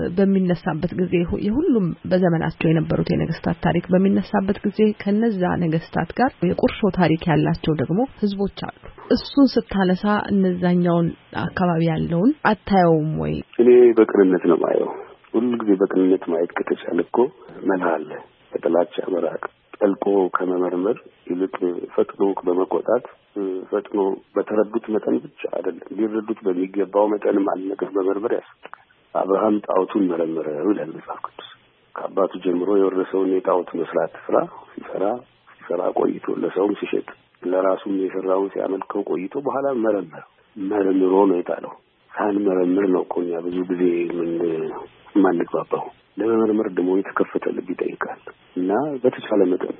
በሚነሳበት ጊዜ የሁሉም በዘመናቸው የነበሩት የነገስታት ታሪክ በሚነሳበት ጊዜ ከነዛ ነገስታት ጋር የቁርሾ ታሪክ ያላቸው ደግሞ ህዝቦች አሉ። እሱን ስታነሳ እነዛኛውን አካባቢ ያለውን አታየውም ወይ? እኔ በቅንነት ነው ማየው። ሁሉ ጊዜ በቅንነት ማየት ከተቻለ እኮ መላ አለ። በጥላቻ መራቅ ጠልቆ ከመመርመር ይልቅ ፈጥኖ በመቆጣት ፈጥኖ በተረዱት መጠን ብቻ አይደለም ሊረዱት በሚገባው መጠን አንድ ነገር በመርመር ያስፈልጋል። አብርሃም ጣዖቱን መረመረ ይላል መጽሐፍ ቅዱስ። ከአባቱ ጀምሮ የወረሰውን የጣዖት መስራት ስራ ሲሰራ ሲሰራ ቆይቶ ለሰውም ሲሸጥ ለራሱም የሰራውን ሲያመልከው ቆይቶ በኋላ መረመረ። መርምሮ ነው የጣለው። ሳንመረምር ነው እኮ እኛ ብዙ ጊዜ ምን ማንግባባው። ለመመርመር ደግሞ የተከፈተ ልብ ይጠይቃል እና በተቻለ መጠን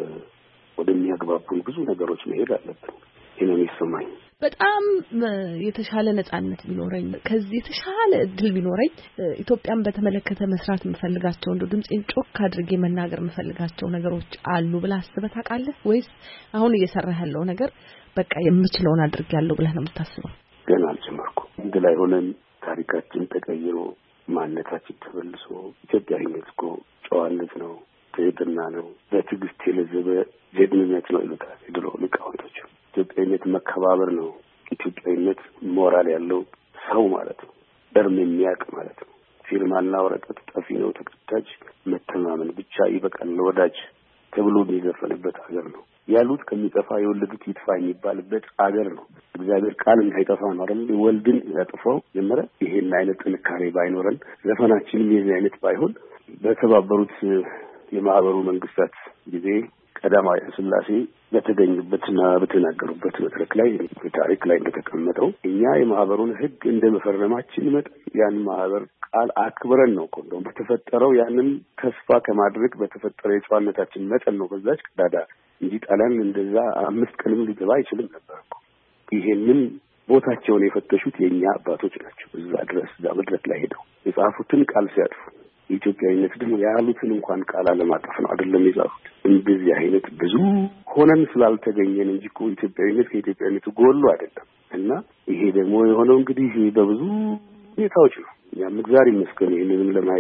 ወደሚያግባቡን ብዙ ነገሮች መሄድ አለብን። ይሄ ነው የሚሰማኝ። በጣም የተሻለ ነጻነት ቢኖረኝ ከዚህ የተሻለ እድል ቢኖረኝ ኢትዮጵያን በተመለከተ መስራት የምፈልጋቸው እንደ ድምጼን ጮክ አድርጌ መናገር የምፈልጋቸው ነገሮች አሉ ብለህ አስበህ ታውቃለህ ወይስ አሁን እየሰራህ ያለው ነገር በቃ የምችለውን አድርጌያለሁ ብለህ ነው የምታስበው? ገና አልጀመርኩም። እንደ ላይ ሆነን ታሪካችን ተቀይሮ ማንነታችን ተመልሶ ኢትዮጵያዊነት እኮ ጨዋነት ነው፣ ትህትና ነው፣ በትዕግስት የለዘበ ጀግንነት ነው ይሉታል የድሮ ሊቃውንቶች። ኢትዮጵያዊነት መከባበር ነው። ኢትዮጵያዊነት ሞራል ያለው ሰው ማለት ነው። እርም የሚያውቅ ማለት ነው። ፊርማና ወረቀት ጠፊ ነው ተቀዳጅ፣ መተማመን ብቻ ይበቃል ለወዳጅ ተብሎ የሚዘፈንበት ሀገር ነው። ያሉት ከሚጠፋ የወለዱት ይጥፋ የሚባልበት ሀገር ነው። እግዚአብሔር ቃል እንዳይጠፋ ነው አይደል ወልድን ያጥፋው ጀመረ። ይሄን አይነት ጥንካሬ ባይኖረን ዘፈናችንም የዚህ አይነት ባይሆን በተባበሩት የማህበሩ መንግስታት ጊዜ ቀዳማዊ ሥላሴ በተገኙበትና በተናገሩበት መድረክ ላይ ታሪክ ላይ እንደተቀመጠው እኛ የማህበሩን ሕግ እንደ መፈረማችን መጠን ያን ማህበር ቃል አክብረን ነው ኮንዶ በተፈጠረው ያንን ተስፋ ከማድረግ በተፈጠረ የጨዋነታችን መጠን ነው በዛች ቀዳዳ እንጂ ጣላን እንደዛ አምስት ቀንም ሊገባ አይችልም ነበር። ይሄንን ቦታቸውን የፈተሹት የኛ አባቶች ናቸው። እዛ ድረስ እዛ መድረክ ላይ ሄደው የጻፉትን ቃል ሲያጥፉ ኢትዮጵያዊነት ደግሞ ያሉትን እንኳን ቃል አለማጠፍ ነው አይደለም የጻፉት። እንደዚህ አይነት ብዙ ሆነን ስላልተገኘን እንጂ እኮ ኢትዮጵያዊነት ከኢትዮጵያዊነቱ ጎሉ አይደለም። እና ይሄ ደግሞ የሆነው እንግዲህ በብዙ ሁኔታዎች ነው። እኛም እግዚአብሔር ይመስገን ይሄንንም ለማየት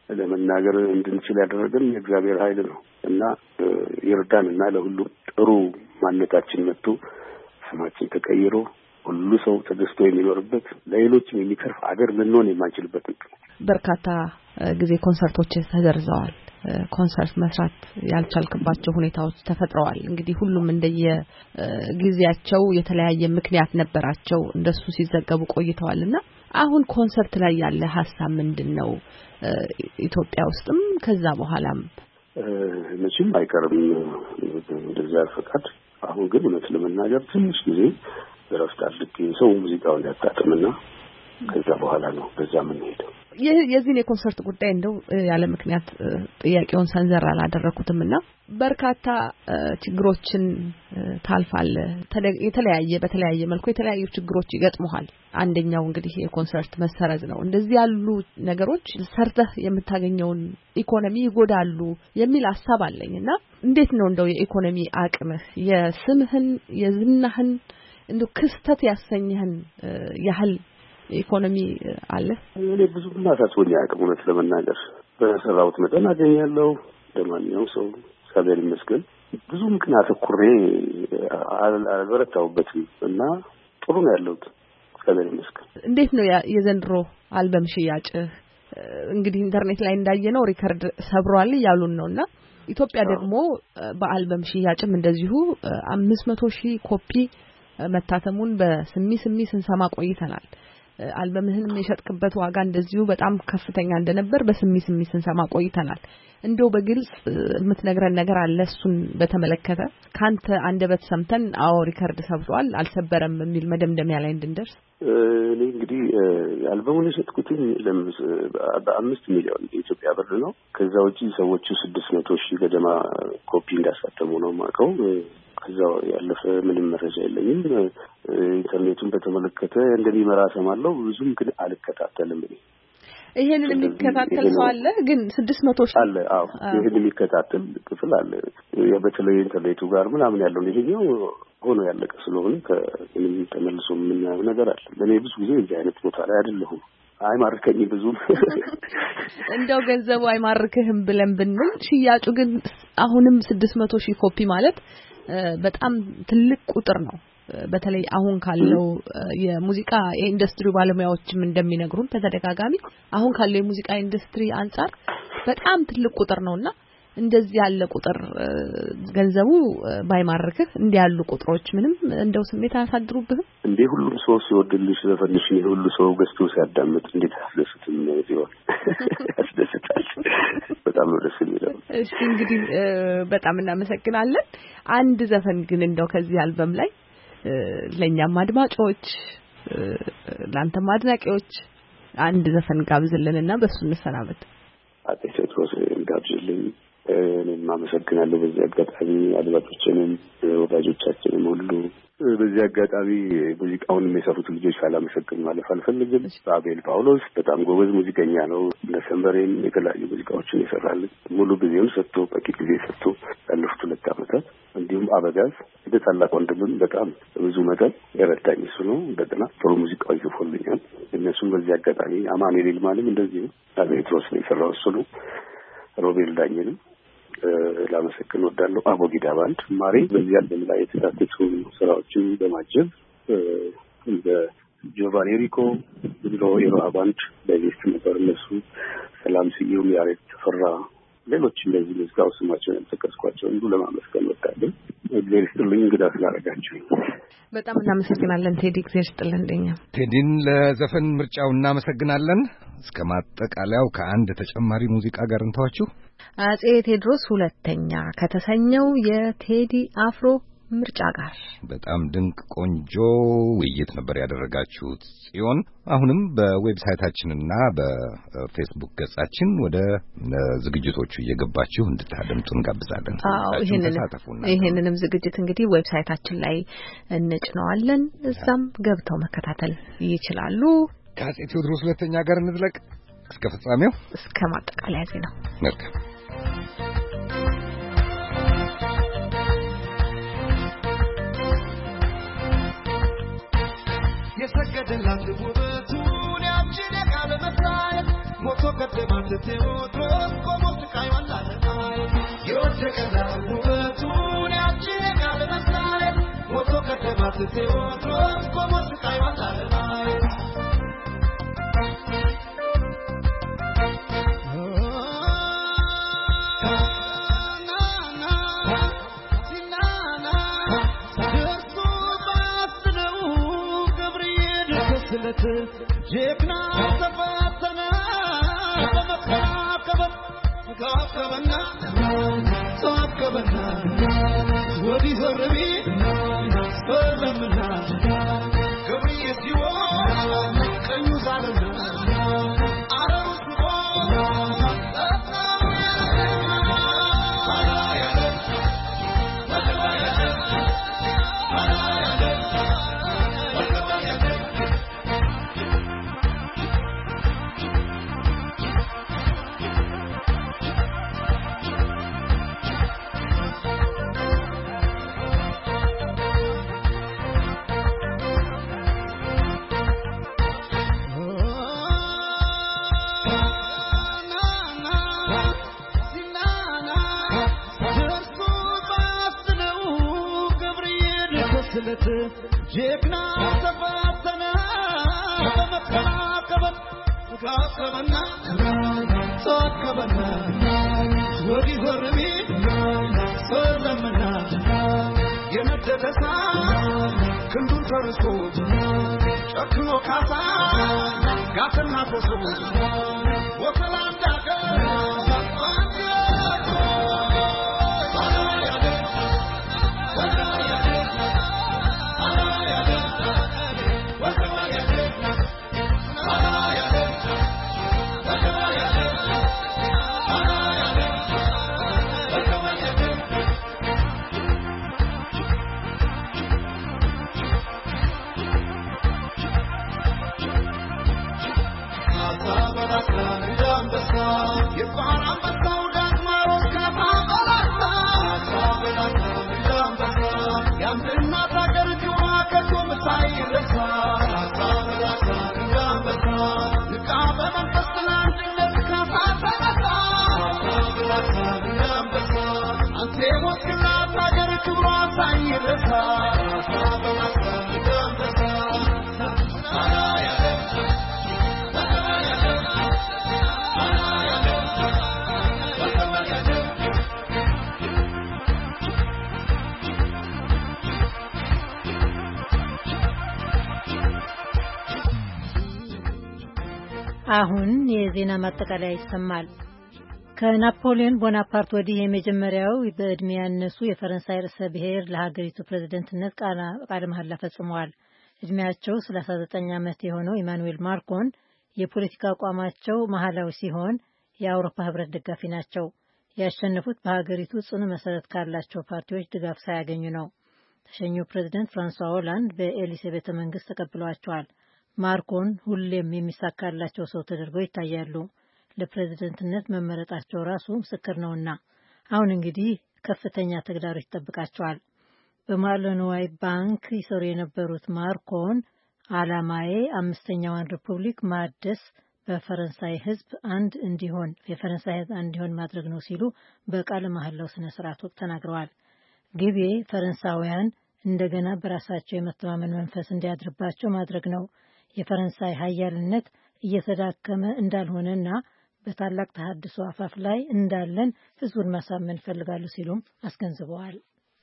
ለመናገር እንድንችል ያደረገን የእግዚአብሔር ኃይል ነው እና ይርዳንና ለሁሉ ጥሩ ማንነታችን መጥቶ ስማችን ተቀይሮ ሁሉ ሰው ተደስቶ የሚኖርበት ለሌሎችም የሚተርፍ አገር ልንሆን የማንችልበት ነው። በርካታ ጊዜ ኮንሰርቶች ተዘርዘዋል። ኮንሰርት መስራት ያልቻልክባቸው ሁኔታዎች ተፈጥረዋል። እንግዲህ ሁሉም እንደየ ጊዜያቸው የተለያየ ምክንያት ነበራቸው እንደሱ ሲዘገቡ ቆይተዋልና አሁን ኮንሰርት ላይ ያለ ሐሳብ ምንድነው? ኢትዮጵያ ውስጥም ከዛ በኋላም መቼም አይቀርም እንደዛ ፈቃድ። አሁን ግን እውነት ለመናገር ትንሽ ጊዜ እረፍት አድርጌ ሰው ሙዚቃውን ያጣጥምና ከዛ በኋላ ነው በዛ ምን ሄደው የዚህን የኮንሰርት ጉዳይ እንደው ያለ ምክንያት ጥያቄውን ሰንዘር አላደረኩትምና በርካታ ችግሮችን ታልፋለ የተለያየ በተለያየ መልኩ የተለያዩ ችግሮች ይገጥሙሃል። አንደኛው እንግዲህ የኮንሰርት መሰረዝ ነው። እንደዚህ ያሉ ነገሮች ሰርተህ የምታገኘውን ኢኮኖሚ ይጎዳሉ የሚል ሐሳብ አለኝና እንዴት ነው እንደው የኢኮኖሚ አቅምህ የስምህን የዝናህን እንደው ክስተት ያሰኘህን ያህል ኢኮኖሚ አለ? እኔ ብዙ ማሳስቦኝ አቅም እውነት ለመናገር በሰራሁት መጠን አገኛለሁ ለማንኛውም ሰው እግዚአብሔር ይመስገን። ብዙ ምክንያት አተኩሬ አልበረታሁበትም እና ጥሩ ነው ያለሁት እግዚአብሔር ይመስገን። እንዴት ነው የዘንድሮ አልበም ሽያጭ? እንግዲህ ኢንተርኔት ላይ እንዳየነው ሪከርድ ሰብሯል ያሉን ነውና ኢትዮጵያ ደግሞ በአልበም ሽያጭም እንደዚሁ አምስት መቶ ሺህ ኮፒ መታተሙን በስሚ ስሚ ስንሰማ ቆይተናል። አልበምህንም የሸጥክበት ዋጋ እንደዚሁ በጣም ከፍተኛ እንደነበር በስሚ ስሚ ስንሰማ ቆይተናል። እንደው በግልጽ የምትነግረን ነገር አለ እሱን በተመለከተ ካንተ አንደበት ሰምተን አዎ ሪከርድ ሰብሯል አልሰበረም የሚል መደምደሚያ ላይ እንድንደርስ? እኔ እንግዲህ አልበሙን የሸጥኩት በአምስት ሚሊዮን የኢትዮጵያ ብር ነው። ከዛ ውጪ ሰዎቹ ስድስት መቶ ሺህ ገደማ ኮፒ እንዳሳተሙ ነው የማውቀው። ከዛው ያለፈ ምንም መረጃ የለኝም። ኢንተርኔቱን በተመለከተ እንደሚመራ ሰማለሁ፣ ብዙም ግን አልከታተልም። እኔ ይሄንን የሚከታተል ሰው አለ ግን ስድስት መቶ ሺህ አለ። አዎ ይሄን የሚከታተል ክፍል አለ። በተለይ ኢንተርኔቱ ጋር ምናምን ያለው ይሄኛው ሆኖ ያለቀ ስለሆነ ከምን ተመልሶ ምን ነገር አለ። ለኔ ብዙ ጊዜ እዚህ አይነት ቦታ ላይ አይደለሁም። አይማርከኝ ብዙ እንደው ገንዘቡ አይማርከህም ብለን ብንል ሽያጩ ግን አሁንም ስድስት መቶ ሺህ ኮፒ ማለት በጣም ትልቅ ቁጥር ነው። በተለይ አሁን ካለው የሙዚቃ ኢንዱስትሪ ባለሙያዎችም እንደሚነግሩን በተደጋጋሚ አሁን ካለው የሙዚቃ ኢንዱስትሪ አንፃር በጣም ትልቅ ቁጥር ነውና እንደዚህ ያለ ቁጥር ገንዘቡ ባይማርከህ እንዲህ ያሉ ቁጥሮች ምንም እንደው ስሜት አያሳድሩብህም እንዴ? ሁሉም ሰው ሲወድልሽ ዘፈንሽ ሁሉ ሰው ገዝቶ ሲያዳምጥ እንዴት አስደስትም ነው ይሆን? አስደስታል። በጣም ነው ደስ የሚለው። እሺ እንግዲህ በጣም እናመሰግናለን። አንድ ዘፈን ግን እንደው ከዚህ አልበም ላይ ለኛም አድማጮች ላንተም አድናቂዎች አንድ ዘፈን ጋብዝልንና በሱ እንሰናበት። አጤ ቴዎድሮስ ጋብዝልኝ። እኔም አመሰግናለሁ በዚህ አጋጣሚ አድማጮችንም ወዳጆቻችንም ሁሉ በዚህ አጋጣሚ ሙዚቃውን የሚሰሩት ልጆች ካላመሰግን ማለፍ አልፈልግም። አቤል ጳውሎስ በጣም ጎበዝ ሙዚቀኛ ነው። ለሰንበሬም የተለያዩ ሙዚቃዎችን ይሰራል። ሙሉ ጊዜውን ሰጥቶ በቂ ጊዜ ሰጥቶ ያለፉት ሁለት ዓመታት እንዲሁም አበጋዝ የታላቅ ወንድምም በጣም ብዙ መጠን የረዳኝ እሱ ነው። እንደገና ጥሩ ሙዚቃዎች ይፎልኛል። እነሱም በዚህ አጋጣሚ አማኑኤል ይልማንም እንደዚህ አቤትሮስ ነው የሰራው እሱ ነው። ሮቤል ዳኝንም ላመሰግን ወዳለሁ። አቦጊዳ ባንድ ማሪ በዚህ አልበም ላይ የተሳተፉ ስራዎችን በማጀብ እንደ ጆቫኒ ሪኮ ብሎ የሮሃ ባንድ በሊስት ነበር። እነሱ ሰላም ሲዩም ያሬድ ተፈራ ሌሎች እንደዚህ ሙዚቃው ስማቸውን ተከስኳቸው እንዱ ለማመስገን ወዳለሁ። እግዚአብሔር ይስጥልኝ እንግዳ ስላደረጋችሁኝ በጣም እናመሰግናለን ቴዲ። እግዚአብሔር ይስጥልን። እንደኛ ቴዲን ለዘፈን ምርጫው እናመሰግናለን። እስከ ማጠቃለያው ከአንድ ተጨማሪ ሙዚቃ ጋር እንተዋችሁ። አጼ ቴዎድሮስ ሁለተኛ ከተሰኘው የቴዲ አፍሮ ምርጫ ጋር በጣም ድንቅ ቆንጆ ውይይት ነበር ያደረጋችሁት ጽዮን። አሁንም በዌብሳይታችንና በፌስቡክ ገጻችን ወደ ዝግጅቶቹ እየገባችሁ እንድታደምጡ እንጋብዛለን። አዎ ይሄንን ይሄንንም ዝግጅት እንግዲህ ዌብሳይታችን ላይ እንጭነዋለን። እዛም ገብተው መከታተል ይችላሉ። ከአጼ ቴዎድሮስ ሁለተኛ ጋር እንዝለቅ እስከ ፍጻሜው እስከ ማጠቃለያ ዜናው። መልካም የሰገደላት ውበቱን ያችን የቃለ መሳይ ሞቶ ቀደማት ቴዎድሮስ ቆሞ ስቃይ ወላደናይ የወደቀላት ውበቱን ያችን ቃል መሳይ ሞቶ ቀደማት ቴዎድሮስ ቆሞ ስቃይ ወላደናይ ጀግና ተፈተነ በመከራከብ ጋከበና ተዋከበና ወዲህ ዘርቢ ሰለምና ገብርዬ ሲሆን ቀኙ ዛለና አረሩ ሲሆን ጀግና ተፈተነ በመከራከብ ጋከበና ተዋከበና ወዲህ ዘርቢ ሰለምና የነደደሳ ክንዱን ተርሶ ጨክኖ ካሳ ጋትና ኮሶ ወሰላም ዳገ አሁን የዜና ማጠቃለያ ይሰማል። ከናፖሊዮን ቦናፓርት ወዲህ የመጀመሪያው በእድሜ ያነሱ የፈረንሳይ ርዕሰ ብሔር ለሀገሪቱ ፕሬዝዳንትነት ቃለ መሐላ ፈጽመዋል። እድሜያቸው ሰላሳ ዘጠኝ ዓመት የሆነው ኢማኑኤል ማክሮን የፖለቲካ አቋማቸው መሐላዊ ሲሆን የአውሮፓ ህብረት ደጋፊ ናቸው። ያሸነፉት በሀገሪቱ ጽኑ መሰረት ካላቸው ፓርቲዎች ድጋፍ ሳያገኙ ነው። ተሸኚው ፕሬዝዳንት ፍራንሷ ሆላንድ በኤሊሴ ቤተ መንግስት ተቀብለዋቸዋል። ማክሮን ሁሌም የሚሳካላቸው ሰው ተደርገው ይታያሉ። ለፕሬዝዳንትነት መመረጣቸው ራሱ ምስክር ነውና አሁን እንግዲህ ከፍተኛ ተግዳሮት ይጠብቃቸዋል። በመዋዕለ ንዋይ ባንክ ይሰሩ የነበሩት ማክሮን ዓላማዬ አምስተኛዋን ሪፑብሊክ ማደስ በፈረንሳይ ህዝብ አንድ እንዲሆን የፈረንሳይ ህዝብ አንድ እንዲሆን ማድረግ ነው ሲሉ በቃለ መሐላው ስነ ስርዓት ወቅት ተናግረዋል። ግቤ ፈረንሳውያን እንደገና በራሳቸው የመተማመን መንፈስ እንዲያድርባቸው ማድረግ ነው። የፈረንሳይ ሀያልነት እየተዳከመ እንዳልሆነና በታላቅ ተሐድሶ አፋፍ ላይ እንዳለን ህዝቡን ማሳመን ፈልጋሉ ሲሉም አስገንዝበዋል።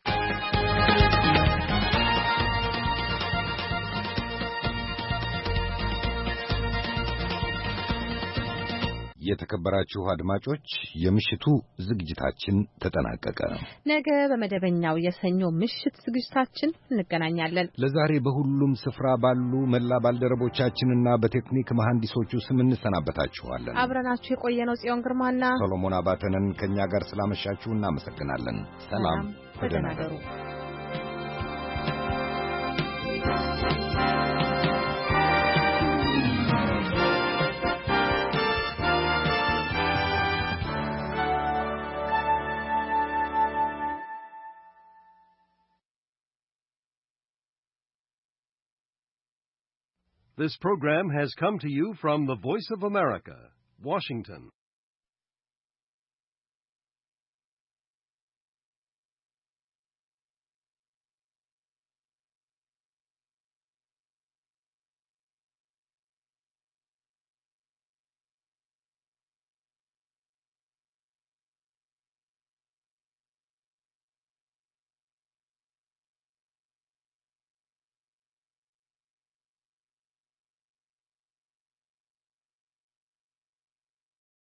የተከበራችሁ አድማጮች የምሽቱ ዝግጅታችን ተጠናቀቀ። ነገ በመደበኛው የሰኞ ምሽት ዝግጅታችን እንገናኛለን። ለዛሬ በሁሉም ስፍራ ባሉ መላ ባልደረቦቻችንና በቴክኒክ መሐንዲሶቹ ስም እንሰናበታችኋለን። አብረናችሁ የቆየነው ጽዮን ግርማና ሶሎሞን አባተንን ከኛ ጋር ስላመሻችሁ እናመሰግናለን። ሰላም፣ በደህና እደሩ። This program has come to you from the Voice of America, Washington.